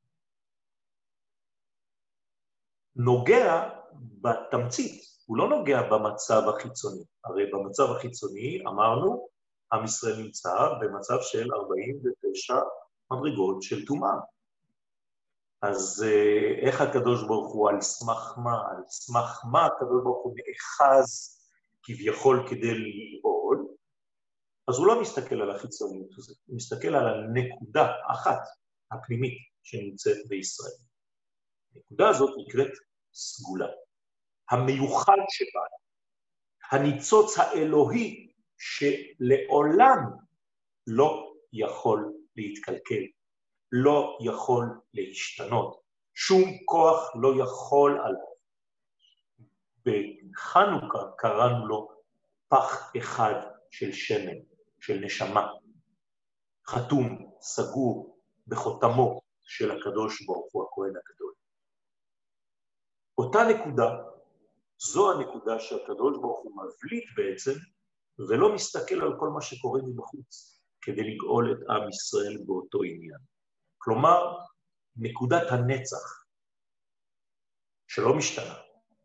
נוגע בתמצית, הוא לא נוגע במצב החיצוני. הרי במצב החיצוני אמרנו, עם ישראל נמצא במצב של 49 מדרגות של טומאה. אז איך הקדוש ברוך הוא על סמך מה? על סמך מה הקדוש ברוך הוא נאחז כביכול כדי לגאול? אז הוא לא מסתכל על החיצוניות הזאת, הוא מסתכל על הנקודה אחת הפנימית שנמצאת בישראל. הנקודה הזאת נקראת סגולה. המיוחד שבה, הניצוץ האלוהי שלעולם לא יכול להתקלקל, לא יכול להשתנות, שום כוח לא יכול עליו. בחנוכה קראנו לו פח אחד של שמן, של נשמה, חתום, סגור, בחותמו של הקדוש ברוך הוא הכהן הגדול. אותה נקודה, זו הנקודה שהקדוש ברוך הוא מבליט בעצם, ולא מסתכל על כל מה שקורה מבחוץ, כדי לגאול את עם ישראל באותו עניין. כלומר, נקודת הנצח, שלא משתנה.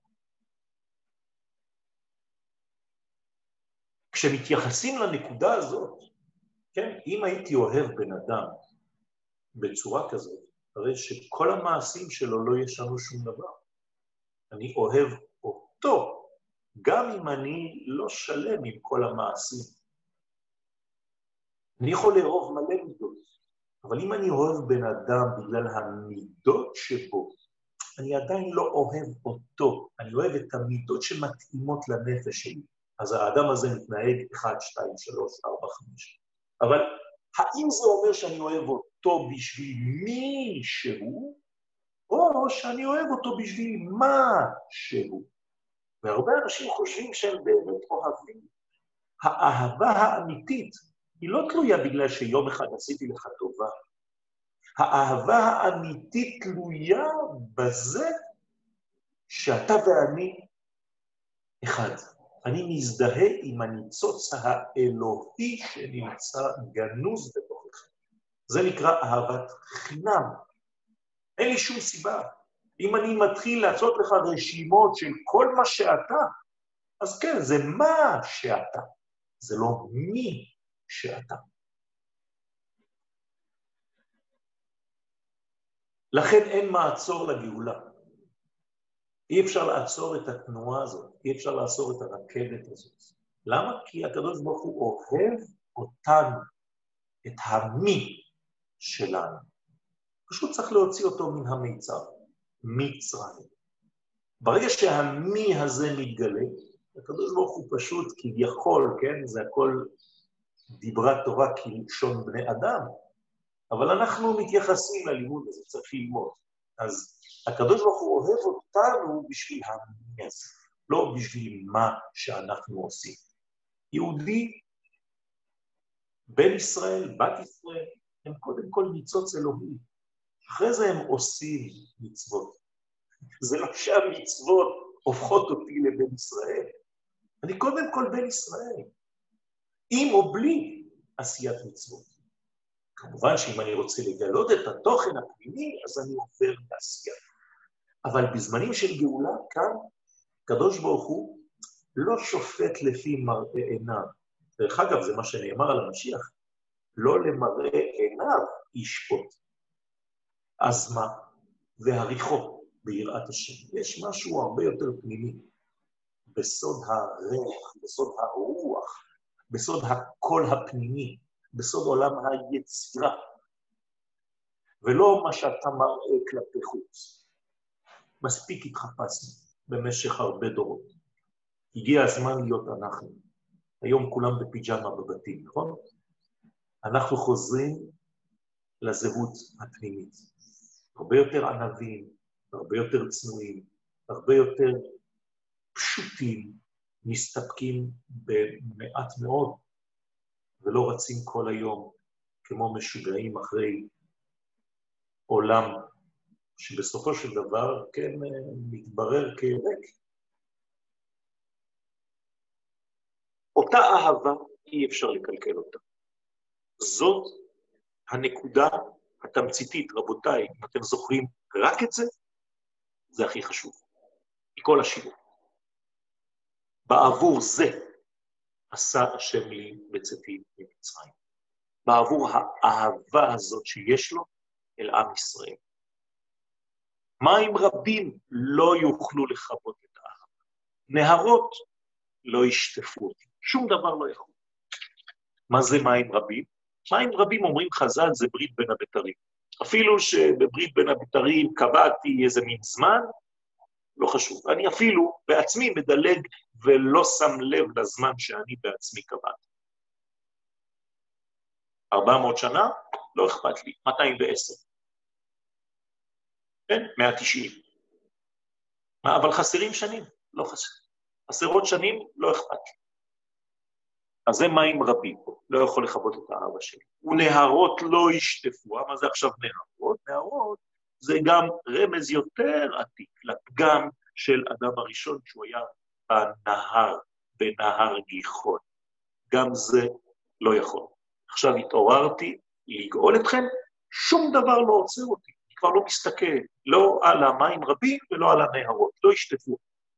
כשמתייחסים לנקודה הזאת, כן, אם הייתי אוהב בן אדם בצורה כזאת, הרי שכל המעשים שלו לא ישנו שום דבר. אני אוהב אותו, גם אם אני לא שלם עם כל המעשים. אני יכול לאהוב מלא מידות, אבל אם אני אוהב בן אדם בגלל המידות שבו, אני עדיין לא אוהב אותו, אני אוהב את המידות שמתאימות לנפש שלי. אז האדם הזה מתנהג 1, 2, 3, 4, 5. אבל האם זה אומר שאני אוהב אותו בשביל מי שהוא, או שאני אוהב אותו בשביל מה שהוא? והרבה אנשים חושבים שהם באמת אוהבים. האהבה האמיתית היא לא תלויה בגלל שיום אחד עשיתי לך טובה. האהבה האמיתית תלויה בזה שאתה ואני אחד. אני מזדהה עם הניצוץ האלוהי שנמצא גנוז בתוכך. זה נקרא אהבת חינם. אין לי שום סיבה. אם אני מתחיל לעשות לך רשימות של כל מה שאתה, אז כן, זה מה שאתה. זה לא מי שאתה. לכן אין מעצור לגאולה. אי אפשר לעצור את התנועה הזאת, אי אפשר לעצור את הרכבת הזאת. למה? כי הקדוש ברוך הוא אוהב אותנו, את המי שלנו. פשוט צריך להוציא אותו מן המיצר, מצרים. ברגע שהמי הזה מתגלה, הקדוש ברוך הוא פשוט כביכול, כן? זה הכל דיברה תורה כלשון בני אדם, אבל אנחנו מתייחסים ללימוד הזה, צריך ללמוד. אז הקדוש ברוך הוא אוהב אותנו בשביל המי הזה, לא בשביל מה שאנחנו עושים. יהודי, בן ישראל, בת ישראל, הם קודם כל ניצוץ אלוהי. אחרי זה הם עושים מצוות. זה לא שהמצוות הופכות אותי לבן ישראל. אני קודם כל בן ישראל, עם או בלי עשיית מצוות. כמובן שאם אני רוצה לגלות את התוכן הפנימי, אז אני עובר לעשייה. אבל בזמנים של גאולה, כאן, קדוש ברוך הוא לא שופט לפי מראה עיניו. דרך אגב, זה מה שנאמר על המשיח, לא למראה עיניו ישפוט. אז מה? והריחו ביראת השם. יש משהו הרבה יותר פנימי, בסוד הריח, בסוד הרוח, בסוד הקול הפנימי, בסוד עולם היצירה, ולא מה שאתה מראה כלפי חוץ. מספיק התחפשנו במשך הרבה דורות. הגיע הזמן להיות אנחנו. היום כולם בפיג'מה בבתים, נכון? אנחנו חוזרים לזהות הפנימית. הרבה יותר ענבים, הרבה יותר צנועים, הרבה יותר פשוטים, מסתפקים במעט מאוד, ולא רצים כל היום כמו משוגעים אחרי עולם, שבסופו של דבר כן מתברר כריק. אותה אהבה אי אפשר לקלקל אותה. זאת הנקודה התמציתית, רבותיי, אם אתם זוכרים רק את זה, זה הכי חשוב. מכל השיעור. בעבור זה עשה השם לי בצאתי ממצרים. בעבור האהבה הזאת שיש לו אל עם ישראל. מים רבים לא יוכלו לכבות את האהבה. נהרות לא ישטפו אותי. שום דבר לא יכול. מה זה מים רבים? מים רבים אומרים חז"ל זה ברית בין הבתרים. אפילו שבברית בין הבתרים קבעתי איזה מין זמן, לא חשוב. אני אפילו בעצמי מדלג ולא שם לב לזמן שאני בעצמי קבעתי. 400 שנה? לא אכפת לי. 210. כן? 190. אבל חסרים שנים? לא חסר. חסרות שנים? לא אכפת לי. אז זה מים רבים, לא יכול לכבות את האהבה שלי. ונהרות לא ישטפו, מה זה עכשיו נהרות? נהרות זה גם רמז יותר עתיק לפגם של אדם הראשון, שהוא היה בנהר גיחון. גם זה לא יכול. עכשיו התעוררתי לגאול אתכם, שום דבר לא עוצר אותי. אני כבר לא מסתכל, לא על המים רבים ולא על הנהרות, לא ישטפו.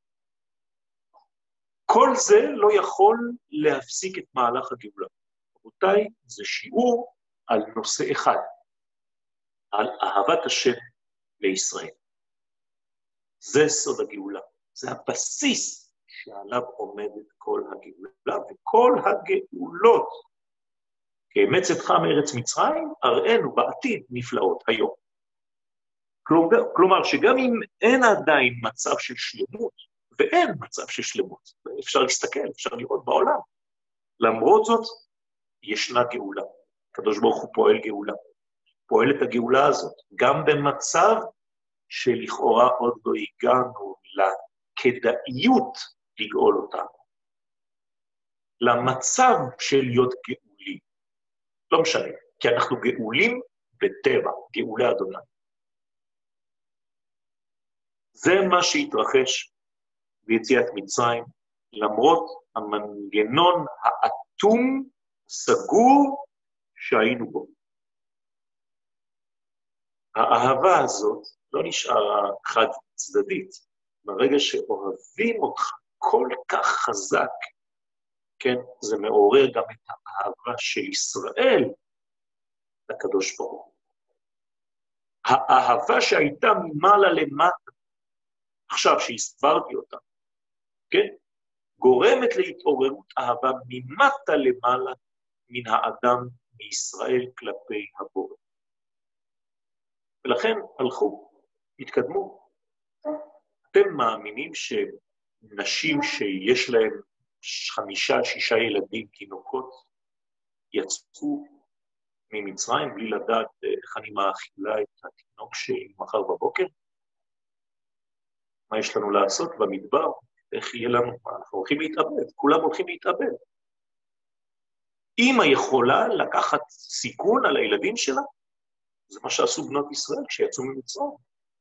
כל זה לא יכול להפסיק את מהלך הגאולה. רבותיי, זה שיעור על נושא אחד, על אהבת השם לישראל. זה סוד הגאולה, זה הבסיס שעליו עומדת כל הגאולה, וכל הגאולות, כאמץ אתך מארץ מצרים, הראינו בעתיד נפלאות היום. כלומר, שגם אם אין עדיין מצב של שלמות, ואין מצב של שלמות, אפשר להסתכל, אפשר לראות בעולם, למרות זאת, ישנה גאולה. הקדוש ברוך הוא פועל גאולה. פועל את הגאולה הזאת, גם במצב שלכאורה עוד לא הגענו לכדאיות לגאול אותנו. למצב של להיות גאולים. לא משנה, כי אנחנו גאולים בטבע, גאולי אדוני. זה מה שהתרחש ביציאת מצרים, למרות המנגנון האטום, סגור, שהיינו בו. האהבה הזאת לא נשארה חד צדדית. ברגע שאוהבים אותך כל כך חזק, כן, זה מעורר גם את האהבה של ישראל לקדוש ברוך הוא. האהבה שהייתה ממעלה למטה, עכשיו שהסברתי אותה, כן, גורמת להתעוררות אהבה ממטה למעלה מן האדם מישראל כלפי הבורא. ולכן הלכו, התקדמו. אתם מאמינים שנשים שיש להם 5-6 ילדים, תינוקות, יצאו ממצרים בלי לדעת איך אני מאכילה את התינוק שלי מחר בבוקר? מה יש לנו לעשות במדבר? איך יהיה לנו? אנחנו הולכים להתאבד, כולם הולכים להתאבד. אמא יכולה לקחת סיכון על הילדים שלה? זה מה שעשו בנות ישראל כשיצאו ממצרים.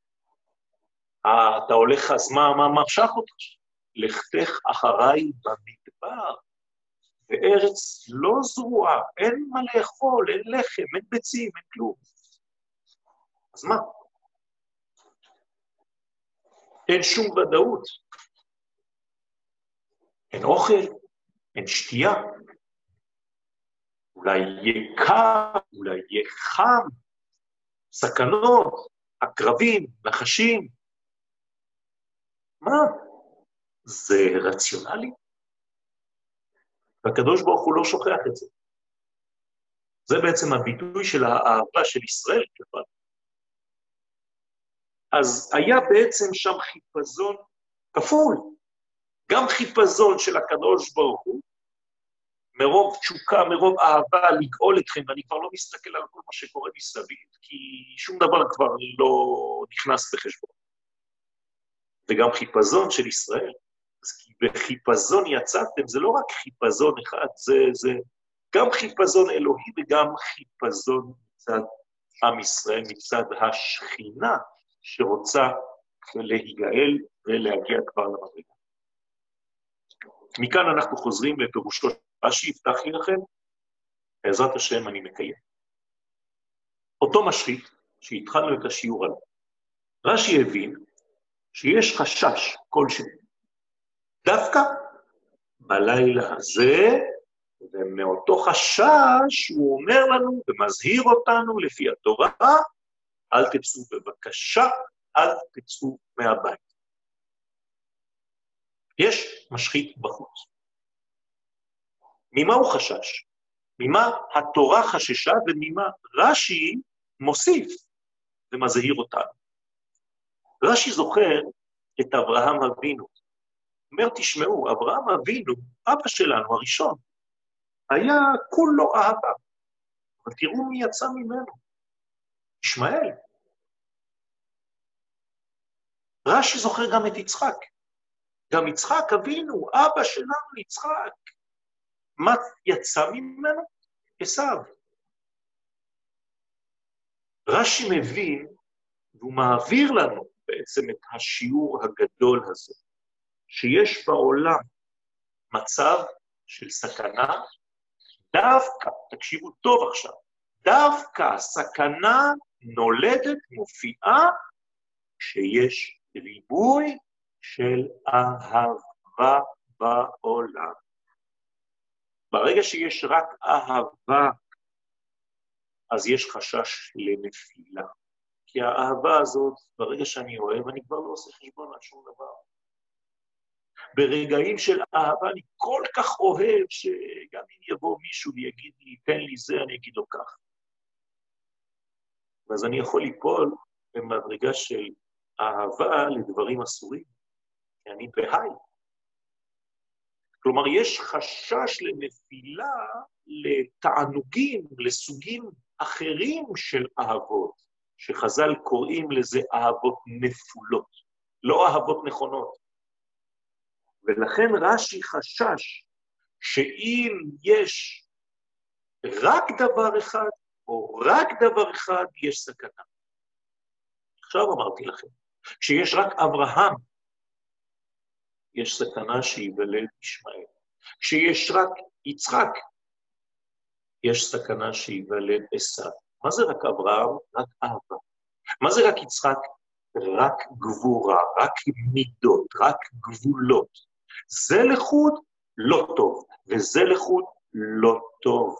אתה הולך, אז מה משך אותך? לכתך אחריי במדבר, בארץ לא זרועה, אין מה לאכול, אין לחם, אין ביצים, אין כלום. אז מה? אין שום ודאות. אין אוכל, אין שתייה. אולי יהיה קר, אולי יהיה חם, סכנות, עקרבים, נחשים. מה? זה רציונלי? והקדוש ברוך הוא לא שוכח את זה. זה בעצם הביטוי של האהבה של ישראל כלפיו. אז היה בעצם שם חיפזון כפול. גם חיפזון של הקדוש ברוך הוא, מרוב תשוקה, מרוב אהבה לגאול אתכם, ואני כבר לא מסתכל על כל מה שקורה מסביב, כי שום דבר כבר לא נכנס בחשבון. וגם חיפזון של ישראל. אז כי בחיפזון יצאתם, זה לא רק חיפזון אחד, זה גם חיפזון אלוהי וגם חיפזון מצד עם ישראל, מצד השכינה שרוצה להיגאל ולהגיע כבר למדרגה. מכאן אנחנו חוזרים לפירושו רש"י, הבטחתי לכם, בעזרת השם אני מקיים. אותו משחית שהתחלנו את השיעור עליו, רש"י הבין שיש חשש כלשהו, דווקא בלילה הזה, ומאותו חשש הוא אומר לנו ומזהיר אותנו לפי התורה, אל תצאו בבקשה, אל תצאו מהבית. יש משחית בחוץ. ממה הוא חשש? ממה התורה חששה וממה רש"י מוסיף ומזהיר אותנו. רש"י זוכר את אברהם אבינו. אומר, תשמעו, אברהם אבינו, אבא שלנו הראשון, היה כולו אהבה. אבל תראו מי יצא ממנו. ישמעאל. רש"י זוכר גם את יצחק. גם יצחק אבינו, אבא שלנו יצחק. מה יצא ממנו? עשיו. רש"י מבין, והוא מעביר לנו בעצם את השיעור הגדול הזה, שיש בעולם מצב של סכנה, דווקא, תקשיבו טוב עכשיו, דווקא הסכנה נולדת, מופיעה, שיש ריבוי של אהבה בעולם. ברגע שיש רק אהבה, אז יש חשש לנפילה. כי האהבה הזאת, ברגע שאני אוהב, אני כבר לא עושה חשבון על שום דבר. ברגעים של אהבה, אני כל כך אוהב, שגם אם יבוא מישהו ויגיד לי, תן לי זה, אני אגיד לו כך. ואז אני יכול ליפול במדרגה של אהבה לדברים אסורים, כי אני בהיי. כלומר, יש חשש לנפילה, לתענוגים, לסוגים אחרים של אהבות, שחז"ל קוראים לזה אהבות נפולות, לא אהבות נכונות. ולכן רש"י חשש שאם יש רק דבר אחד, או רק דבר אחד, יש סכנה. עכשיו אמרתי לכם, כשיש רק אברהם, יש סכנה שיוולד ישמעאל. כשיש רק יצחק, יש סכנה שיוולד עשיו. מה זה רק אברהם? רק אהבה. מה זה רק יצחק? רק גבורה, רק מידות, רק גבולות. זה לחוד לא טוב, וזה לחוד לא טוב.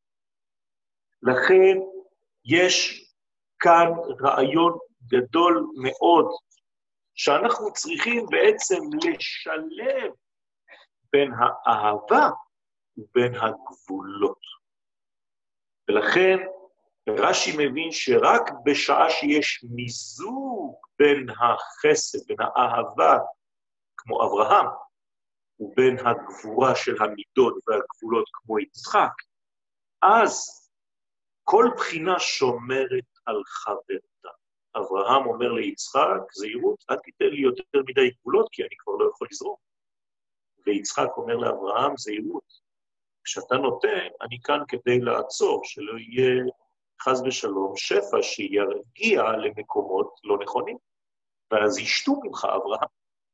לכן יש כאן רעיון גדול מאוד, שאנחנו צריכים בעצם לשלב בין האהבה ובין הגבולות. ולכן רש"י מבין שרק בשעה שיש מיזוג בין החסד, בין האהבה, כמו אברהם, ובין הגבורה של המידות והגבולות כמו יצחק, אז כל בחינה שומרת על חברתה. אברהם אומר ליצחק, זהירות, אל תיתן לי יותר מדי גבולות, כי אני כבר לא יכול לזרום. ויצחק אומר לאברהם, זהירות, כשאתה נותן, אני כאן כדי לעצור, שלא יהיה חס ושלום שפע שירגיע למקומות לא נכונים, ואז ישתו ממך אברהם.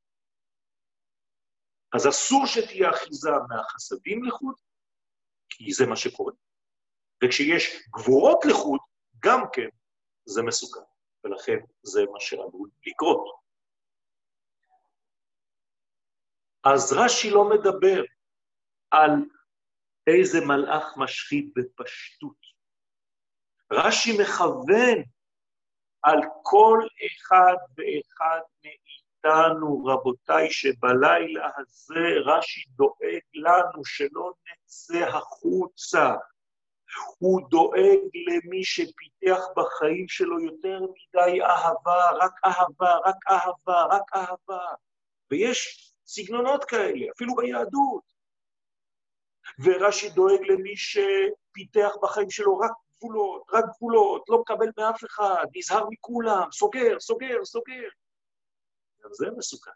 אז אסור שתהיה אחיזה מהחסדים לחוד, כי זה מה שקורה. וכשיש גבורות לחוד, גם כן זה מסוכן, ולכן זה מה שעלול לקרות. אז רש"י לא מדבר על איזה מלאך משחית בפשטות. רש"י מכוון על כל אחד ואחד מאיתנו, רבותיי, שבלילה הזה רש"י דואג לנו שלא נצא החוצה. הוא דואג למי שפיתח בחיים שלו יותר מדי אהבה, רק אהבה, רק אהבה, רק אהבה. ויש סגנונות כאלה, אפילו ביהדות. ורש"י דואג למי שפיתח בחיים שלו רק גבולות, רק גבולות, לא מקבל מאף אחד, נזהר מכולם, סוגר, סוגר, סוגר. גם זה מסוכן.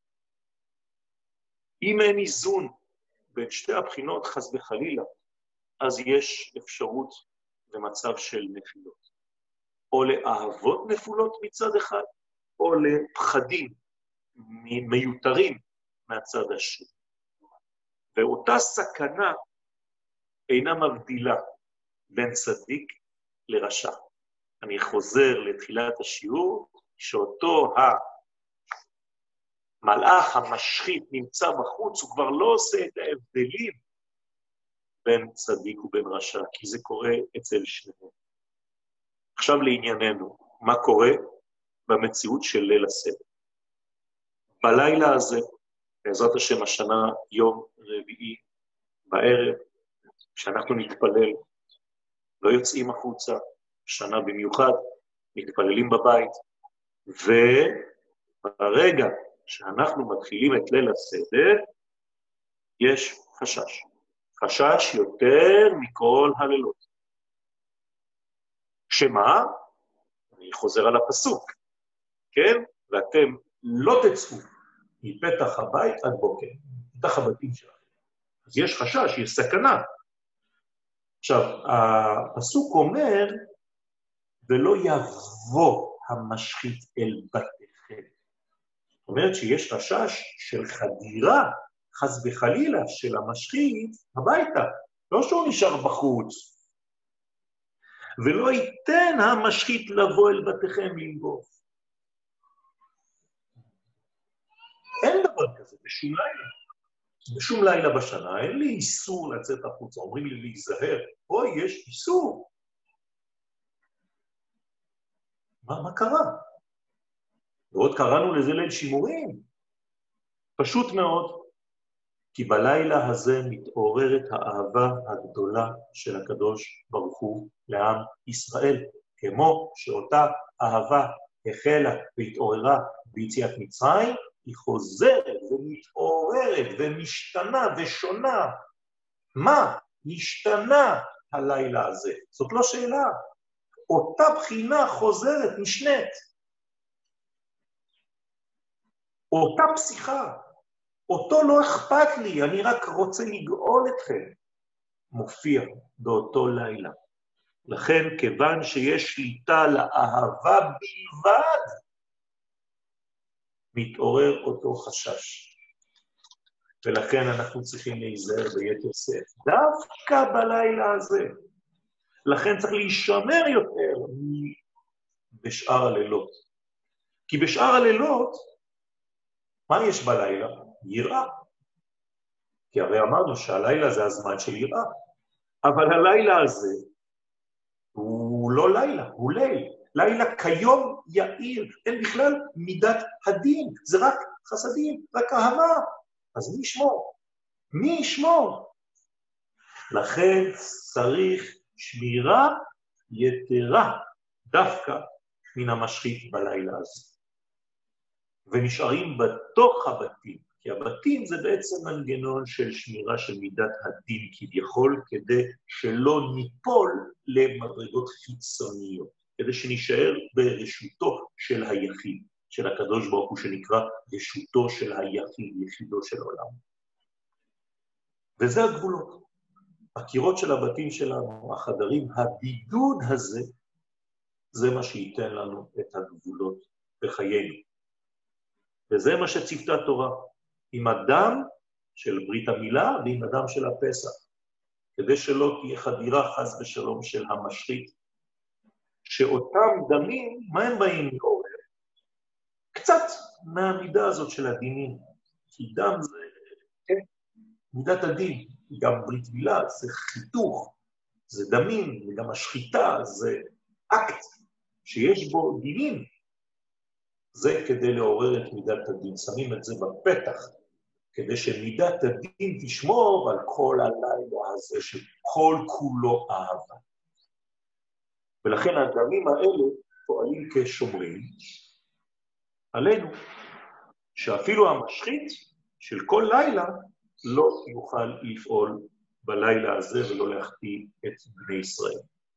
אם אין איזון בין שתי הבחינות, חס וחלילה, אז יש אפשרות למצב של נפילות. או לאהבות נפולות מצד אחד, או לפחדים מיותרים מהצד השני. ואותה סכנה אינה מבדילה בין צדיק לרשע. אני חוזר לתחילת השיעור, שאותו המלאך המשחית נמצא בחוץ, הוא כבר לא עושה את ההבדלים בין צדיק ובין רשע, כי זה קורה אצל שניהם. עכשיו לענייננו, מה קורה במציאות של ליל הסדר? בלילה הזה, בעזרת השם השנה, יום רביעי בערב, כשאנחנו נתפלל, לא יוצאים החוצה, שנה במיוחד, מתפללים בבית, וברגע שאנחנו מתחילים את ליל הסדר, יש חשש. חשש יותר מכל הלילות. שמה? אני חוזר על הפסוק, כן? ואתם לא תצאו מפתח הבית עד בוקר, מפתח הבתים שלכם. אז יש חשש, יש סכנה. עכשיו, הפסוק אומר, ולא יבוא המשחית אל בתיכם. זאת אומרת שיש חשש של חדירה, חס וחלילה, של המשחית הביתה. לא שהוא נשאר בחוץ. ולא ייתן המשחית לבוא אל בתיכם לנגוף. אין דבר כזה בשום לילה. בשום לילה בשנה, אין לי איסור לצאת החוצה, אומרים לי להיזהר, פה יש איסור. מה קרה? ועוד קראנו לזה ליל שימורים. פשוט מאוד, כי בלילה הזה מתעוררת האהבה הגדולה של הקדוש ברוך הוא לעם ישראל, כמו שאותה אהבה החלה והתעוררה ביציאת מצרים, היא חוזרת ומתעוררת ומשתנה ושונה. מה השתנה הלילה הזה? זאת לא שאלה. אותה בחינה חוזרת, נשנית. אותה פסיכה, אותו לא אכפת לי, אני רק רוצה לגאול אתכם, מופיע באותו לילה. לכן, כיוון שיש שליטה לאהבה בלבד, מתעורר אותו חשש. ולכן אנחנו צריכים להיזהר ביתר שאת, דווקא בלילה הזה. לכן צריך להישמר יותר בשאר הלילות. כי בשאר הלילות, מה יש בלילה? יראה. כי הרי אמרנו שהלילה זה הזמן של יראה. אבל הלילה הזה הוא לא לילה, הוא ליל. לילה כיום יאיר, אין בכלל מידת הדין, זה רק חסדים, רק אהבה. אז מי ישמור? מי ישמור? לכן צריך שמירה יתרה דווקא מן המשחית בלילה הזה. ונשארים בתוך הבתים, כי הבתים זה בעצם מנגנון של שמירה של מידת הדין כביכול, כדי שלא ניפול למדרגות חיצוניות, כדי שנשאר ברשותו של היחיד, של הקדוש ברוך הוא שנקרא רשותו של היחיד, יחידו של העולם. וזה הגבולות. הקירות של הבתים שלנו, החדרים, הבידוד הזה, זה מה שייתן לנו את הגבולות בחיינו. וזה מה שצפתה תורה, עם הדם של ברית המילה ועם הדם של הפסח, כדי שלא תהיה חדירה חס ושלום של המשחית, שאותם דמים, מה הם באים לעורר? קצת מהמידה הזאת של הדינים, כי דם זה מידת הדין, גם ברית מילה זה חיתוך, זה דמים, וגם השחיטה זה אקט שיש בו דינים, זה כדי לעורר את מידת הדין, שמים את זה בפתח, כדי שמידת הדין תשמור על כל הלילה הזה שכל כולו אהבה. ולכן הדמים האלה פועלים כשומרים עלינו, שאפילו המשחית של כל לילה לא יוכל לפעול בלילה הזה ולא להחטיא את בני ישראל.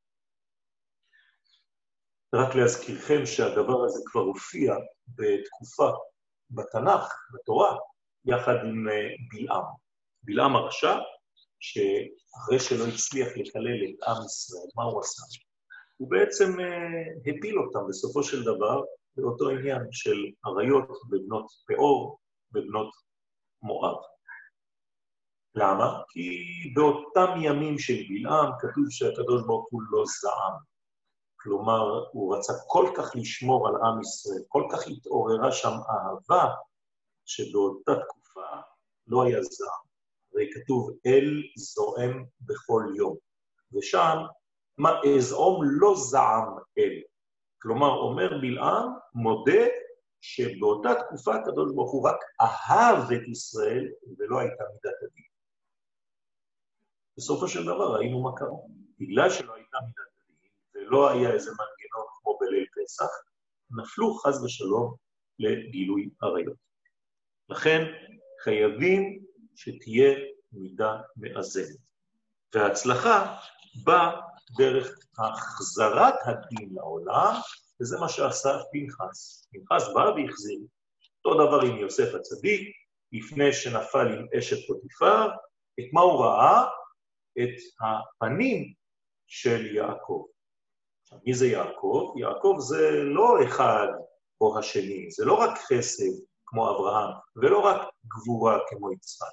רק להזכירכם שהדבר הזה כבר הופיע בתקופה בתנ"ך, בתורה, יחד עם בלעם. בלעם הרשע, שאחרי שלא הצליח לקלל את עם ישראל, מה הוא עשה? הוא בעצם הפיל אותם בסופו של דבר באותו עניין של עריות בבנות פאור, בבנות מואב. למה? כי באותם ימים של בלעם כתוב שהקדוש ברוך הוא לא זעם. כלומר, הוא רצה כל כך לשמור על עם ישראל, כל כך התעוררה שם אהבה, שבאותה תקופה לא היה זעם. הרי כתוב, אל זועם בכל יום. ושם, מה אזעום לא זעם אל. כלומר, אומר בלעם, מודה שבאותה תקופה הקדוש ברוך הוא רק אהב את ישראל, ולא הייתה מידת הדין. בסופו של דבר ראינו מה קרה. בגלל שלא הייתה מידת הדין, ולא היה איזה מנגנון כמו בליל פסח, נפלו חס ושלום לגילוי עריות. לכן חייבים שתהיה מידה מאזנת. וההצלחה באה דרך החזרת הדין לעולם, וזה מה שעשה פנחס. פנחס בא והחזיר. אותו דבר עם יוסף הצדיק, לפני שנפל עם אשת פוטיפר, את מה הוא ראה? את הפנים של יעקב. עכשיו, מי זה יעקב? יעקב זה לא אחד או השני, זה לא רק חסד כמו אברהם, ולא רק גבורה כמו יצחק.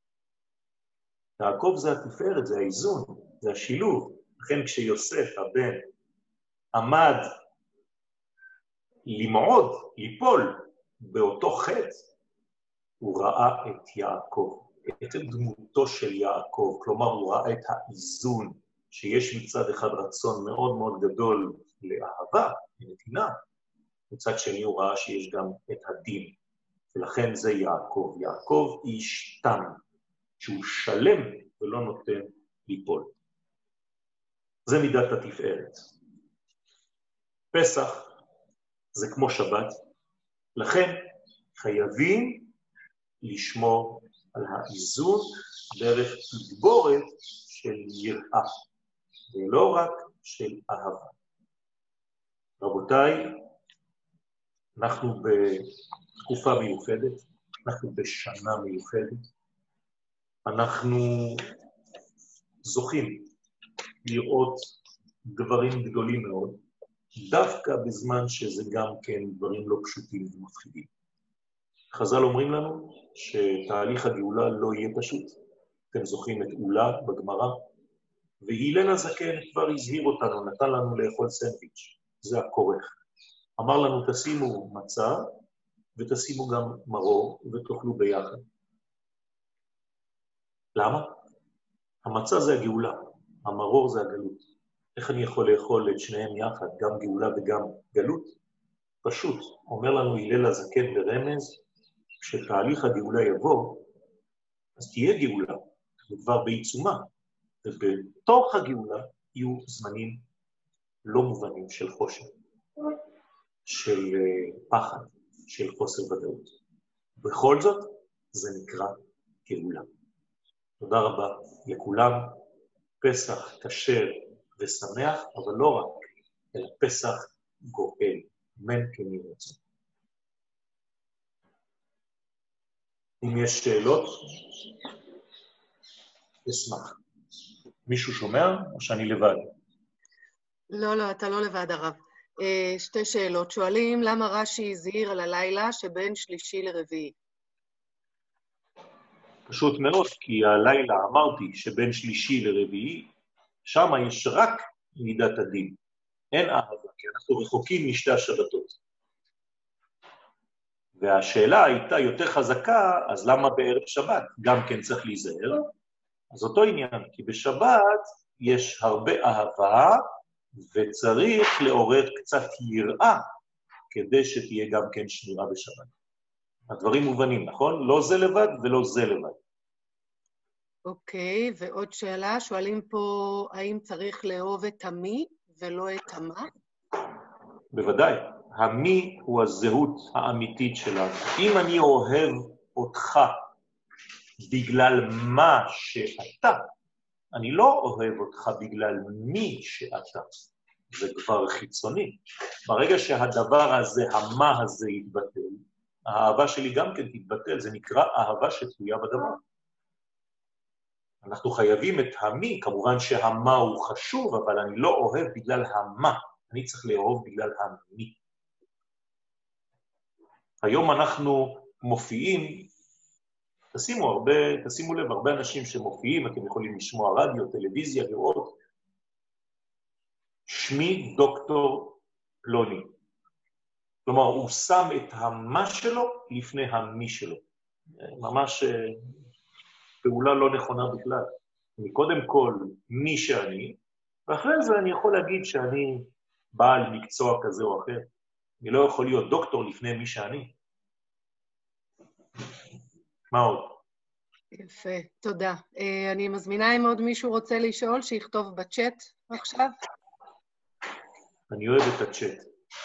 יעקב זה התפארת, זה האיזון, זה השילוב. לכן כשיוסף הבן עמד למעוד, ליפול באותו חטא, הוא ראה את יעקב, את דמותו של יעקב, כלומר הוא ראה את האיזון, שיש מצד אחד רצון מאוד מאוד גדול לאהבה, לנתינה, מצד שני הוא ראה שיש גם את הדין, ולכן זה יעקב. יעקב איש תם, שהוא שלם ולא נותן ליפול. זה מידת התפארת. פסח זה כמו שבת, לכן חייבים לשמור על האיזון דרך תגבורת של יראה, ולא רק של אהבה. רבותיי, אנחנו בתקופה מיוחדת, אנחנו בשנה מיוחדת, אנחנו זוכים לראות דברים גדולים מאוד, דווקא בזמן שזה גם כן דברים לא פשוטים ומפחידים. חז"ל אומרים לנו שתהליך הגאולה לא יהיה פשוט. אתם זוכרים את אולה בגמרא, והלל הזקן כבר הזהיר אותנו, נתן לנו לאכול סנדוויץ', זה הכורך. אמר לנו תשימו מצה ותשימו גם מרור ותאכלו ביחד. למה? המצה זה הגאולה, המרור זה הגלות. איך אני יכול לאכול את שניהם יחד, גם גאולה וגם גלות? פשוט, אומר לנו הלל הזקן ברמז, כשתהליך הגאולה יבוא, אז תהיה גאולה, וכבר בעיצומה, ובתוך הגאולה יהיו זמנים לא מובנים של חושך, של פחד, של חוסר ודאות. בכל זאת, זה נקרא גאולה. תודה רבה לכולם, פסח כשר ושמח, אבל לא רק, אלא פסח גואל, מן כן יהיה רצון. אם יש שאלות, אשמח. מישהו שומע או שאני לבד? לא, אתה לא לבד הרב. שתי שאלות. שואלים למה רש"י הזהיר על הלילה שבין שלישי לרביעי? פשוט מאוד, כי הלילה אמרתי שבין שלישי לרביעי, שם יש רק מידת הדין. אין אהבה, כי אנחנו רחוקים משתי השבתות. והשאלה הייתה יותר חזקה, אז למה בערב שבת? גם כן צריך להיזהר. אז אותו עניין, כי בשבת יש הרבה אהבה, וצריך לעורר קצת יראה, כדי שתהיה גם כן שמירה בשבת. הדברים מובנים, נכון? לא זה לבד ולא זה לבד. אוקיי, ועוד שאלה, שואלים פה, האם צריך לאהוב את המי ולא את המה? בוודאי, המי הוא הזהות האמיתית שלנו. אם אני אוהב אותך בגלל מה שאתה, אני לא אוהב אותך בגלל מי שאתה. זה כבר חיצוני. ברגע שהדבר הזה, המה הזה יתבטל, האהבה שלי גם כן תתבטל, זה נקרא אהבה שתלויה בדבר. אנחנו חייבים את המי, כמובן שהמה הוא חשוב, אבל אני לא אוהב בגלל המה, אני צריך לאהוב בגלל המי. היום אנחנו מופיעים, תשימו לב, הרבה אנשים שמופיעים, אתם יכולים לשמוע רדיו, טלוויזיה, לראות, שמי דוקטור פלוני. כלומר, הוא שם את המה שלו לפני המי שלו. ממש פעולה לא נכונה בכלל. אני קודם כל מי שאני, ואחרי זה אני יכול להגיד שאני בעל מקצוע כזה או אחר. אני לא יכול להיות דוקטור לפני מי שאני. מה עוד? יפה, תודה. אני מזמינה אם עוד מישהו רוצה לשאול, שיכתוב בצ'אט עכשיו. אני אוהב את הצ'אט.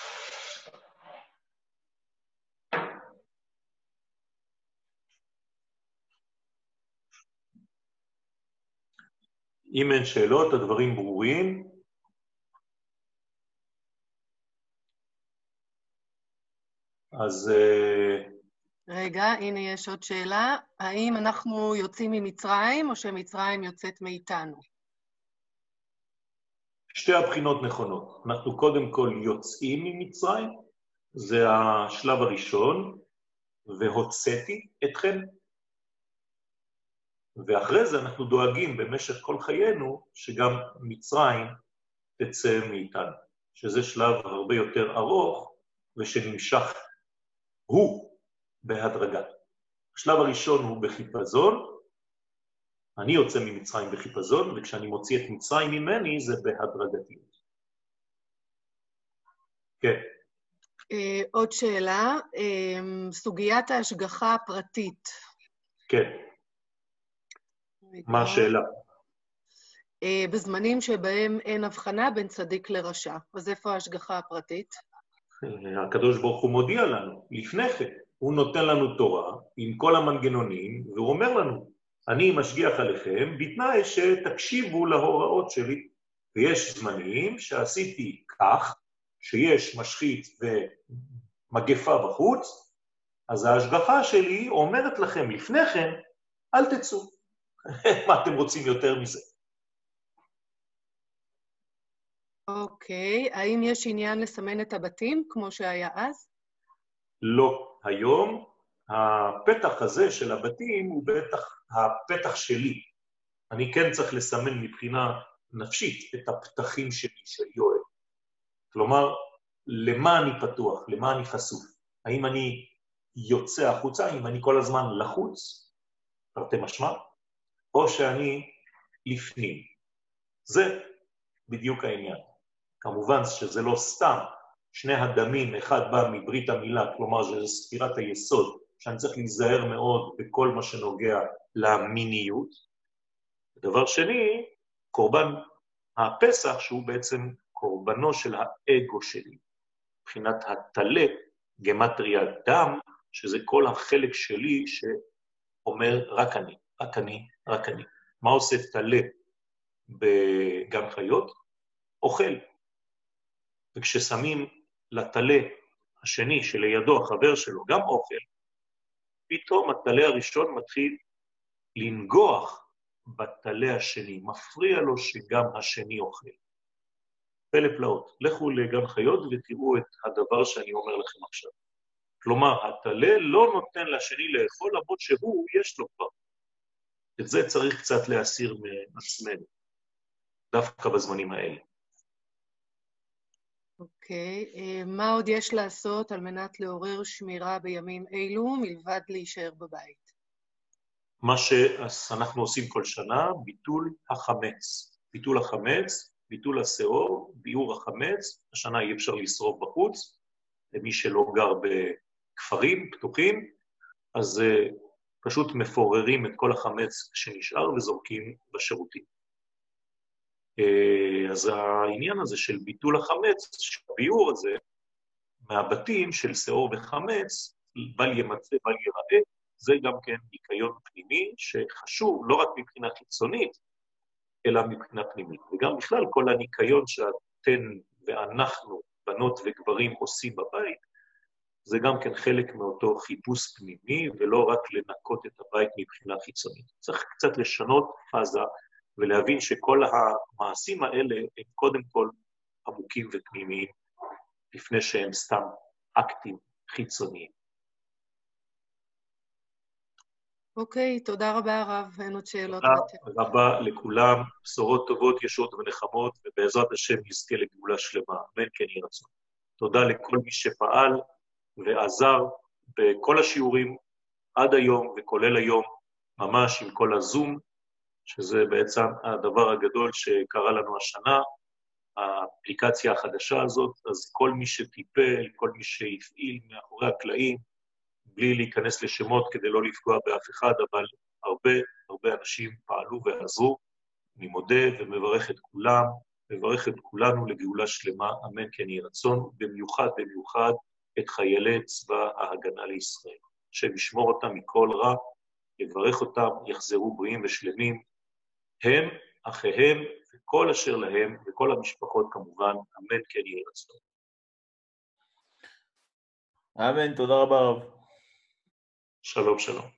אם אין שאלות, הדברים ברורים. אז רגע, הנה יש עוד שאלה. האם אנחנו יוצאים ממצרים או שמצרים יוצאת מאיתנו? שתי הבחינות נכונות. אנחנו קודם כל יוצאים ממצרים, זה השלב הראשון, והוצאתי אתכם. ואחרי זה אנחנו דואגים במשך כל חיינו שגם מצרים תצא מאיתנו, שזה שלב הרבה יותר ארוך ושנמשך הוא בהדרגה. השלב הראשון הוא בחיפזון, אני יוצא ממצרים בחיפזון, וכשאני מוציא את מצרים ממני זה בהדרגתיות. כן. עוד שאלה, סוגיית ההשגחה הפרטית. כן. מה השאלה? בזמנים שבהם אין הבחנה בין צדיק לרשע. אז איפה ההשגחה הפרטית? הקדוש ברוך הוא מודיע לנו, לפני כן. הוא נותן לנו תורה עם כל המנגנונים, והוא אומר לנו, אני משגיח עליכם, בתנאי שתקשיבו להוראות שלי. ויש זמנים שעשיתי כך, שיש משחית ומגפה בחוץ, אז ההשגחה שלי אומרת לכם לפני כן, אל תצאו. מה אתם רוצים יותר מזה? אוקיי, האם יש עניין לסמן את הבתים כמו שהיה אז? לא. היום הפתח הזה של הבתים הוא הפתח שלי. אני כן צריך לסמן מבחינה נפשית את הפתחים שלי, של יואל. כלומר, למה אני פתוח? למה אני חשוף? האם אני יוצא החוצה? האם אני כל הזמן לחוץ? תרתי משמע? או שאני לפנים? זה בדיוק העניין. כמובן שזה לא סתם. שני הדמים, אחד בא מברית המילה, כלומר שזה ספירת היסוד, שאני צריך להיזהר מאוד בכל מה שנוגע למיניות. דבר שני, קורבן הפסח, שהוא בעצם קורבנו של האגו שלי. מבחינת התלה, גמטריה דם, שזה כל החלק שלי שאומר רק אני, רק אני, רק אני. מה עושה תלה בגן חיות? אוכל. וכששמים לתלה השני שלידו, החבר שלו, גם אוכל, פתאום התלה הראשון מתחיל לנגוח בתלה השני, מפריע לו שגם השני אוכל. פלא פלאות, לכו לגן חיות ותראו את הדבר שאני אומר לכם עכשיו. כלומר, התלה לא נותן לשני לאכול, למרות שהוא יש לו כבר. את זה צריך קצת להסיר מעצמנו, דווקא בזמנים האלה. אוקיי, מה עוד יש לעשות על מנת לעורר שמירה בימים אלו, מלבד להישאר בבית? מה שאנחנו עושים כל שנה, ביטול החמץ. ביטול החמץ, ביטול השאור, ביעור החמץ, השנה אי אפשר לשרוף בחוץ, למי שלא גר בכפרים פתוחים, אז פשוט מפוררים את כל החמץ שנשאר וזורקים בשירותים. אז העניין הזה של ביטול החמץ, הביעור הזה, מהבתים של שאור וחמץ, בל ימצא, בל ייראה, זה גם כן ניקיון פנימי שחשוב לא רק מבחינה חיצונית, אלא מבחינה פנימית. וגם בכלל כל הניקיון שאתן ואנחנו, בנות וגברים, עושים בבית, זה גם כן חלק מאותו חיפוש פנימי, ולא רק לנקות את הבית מבחינה חיצונית. צריך קצת לשנות פאזה, ולהבין שכל המעשים האלה הם קודם כל עמוקים ופנימיים, לפני שהם סתם אקטים חיצוניים. אוקיי, תודה רבה הרב, אין עוד שאלות. תודה רבה לכולם, בשורות טובות, ישועות ונחמות, ובעזרת השם נזכה לגאולה שלמה, אמן כן יהי רצון. תודה לכל מי שפעל ועזר בכל השיעורים עד היום וכולל היום, ממש עם כל הזום, שזה בעצם הדבר הגדול שקרה לנו השנה, האפליקציה החדשה הזאת, אז כל מי שטיפל, כל מי שהפעיל מאחורי הקלעים, בלי להיכנס לשמות כדי לא לפגוע באף אחד, אבל הרבה אנשים פעלו ועזרו. אני מודה ומברך את כולם, מברך את כולנו לגאולה שלמה, אמן כן יהי רצון, במיוחד את חיילי צבא ההגנה לישראל. השם ישמור אותם מכל רע, יברך אותם, יחזרו בריאים ושלמים, הם, אחיהם, וכל אשר להם, וכל המשפחות כמובן, אמן כן יהי רצון. אמן, תודה רבה רב. שלום שלום.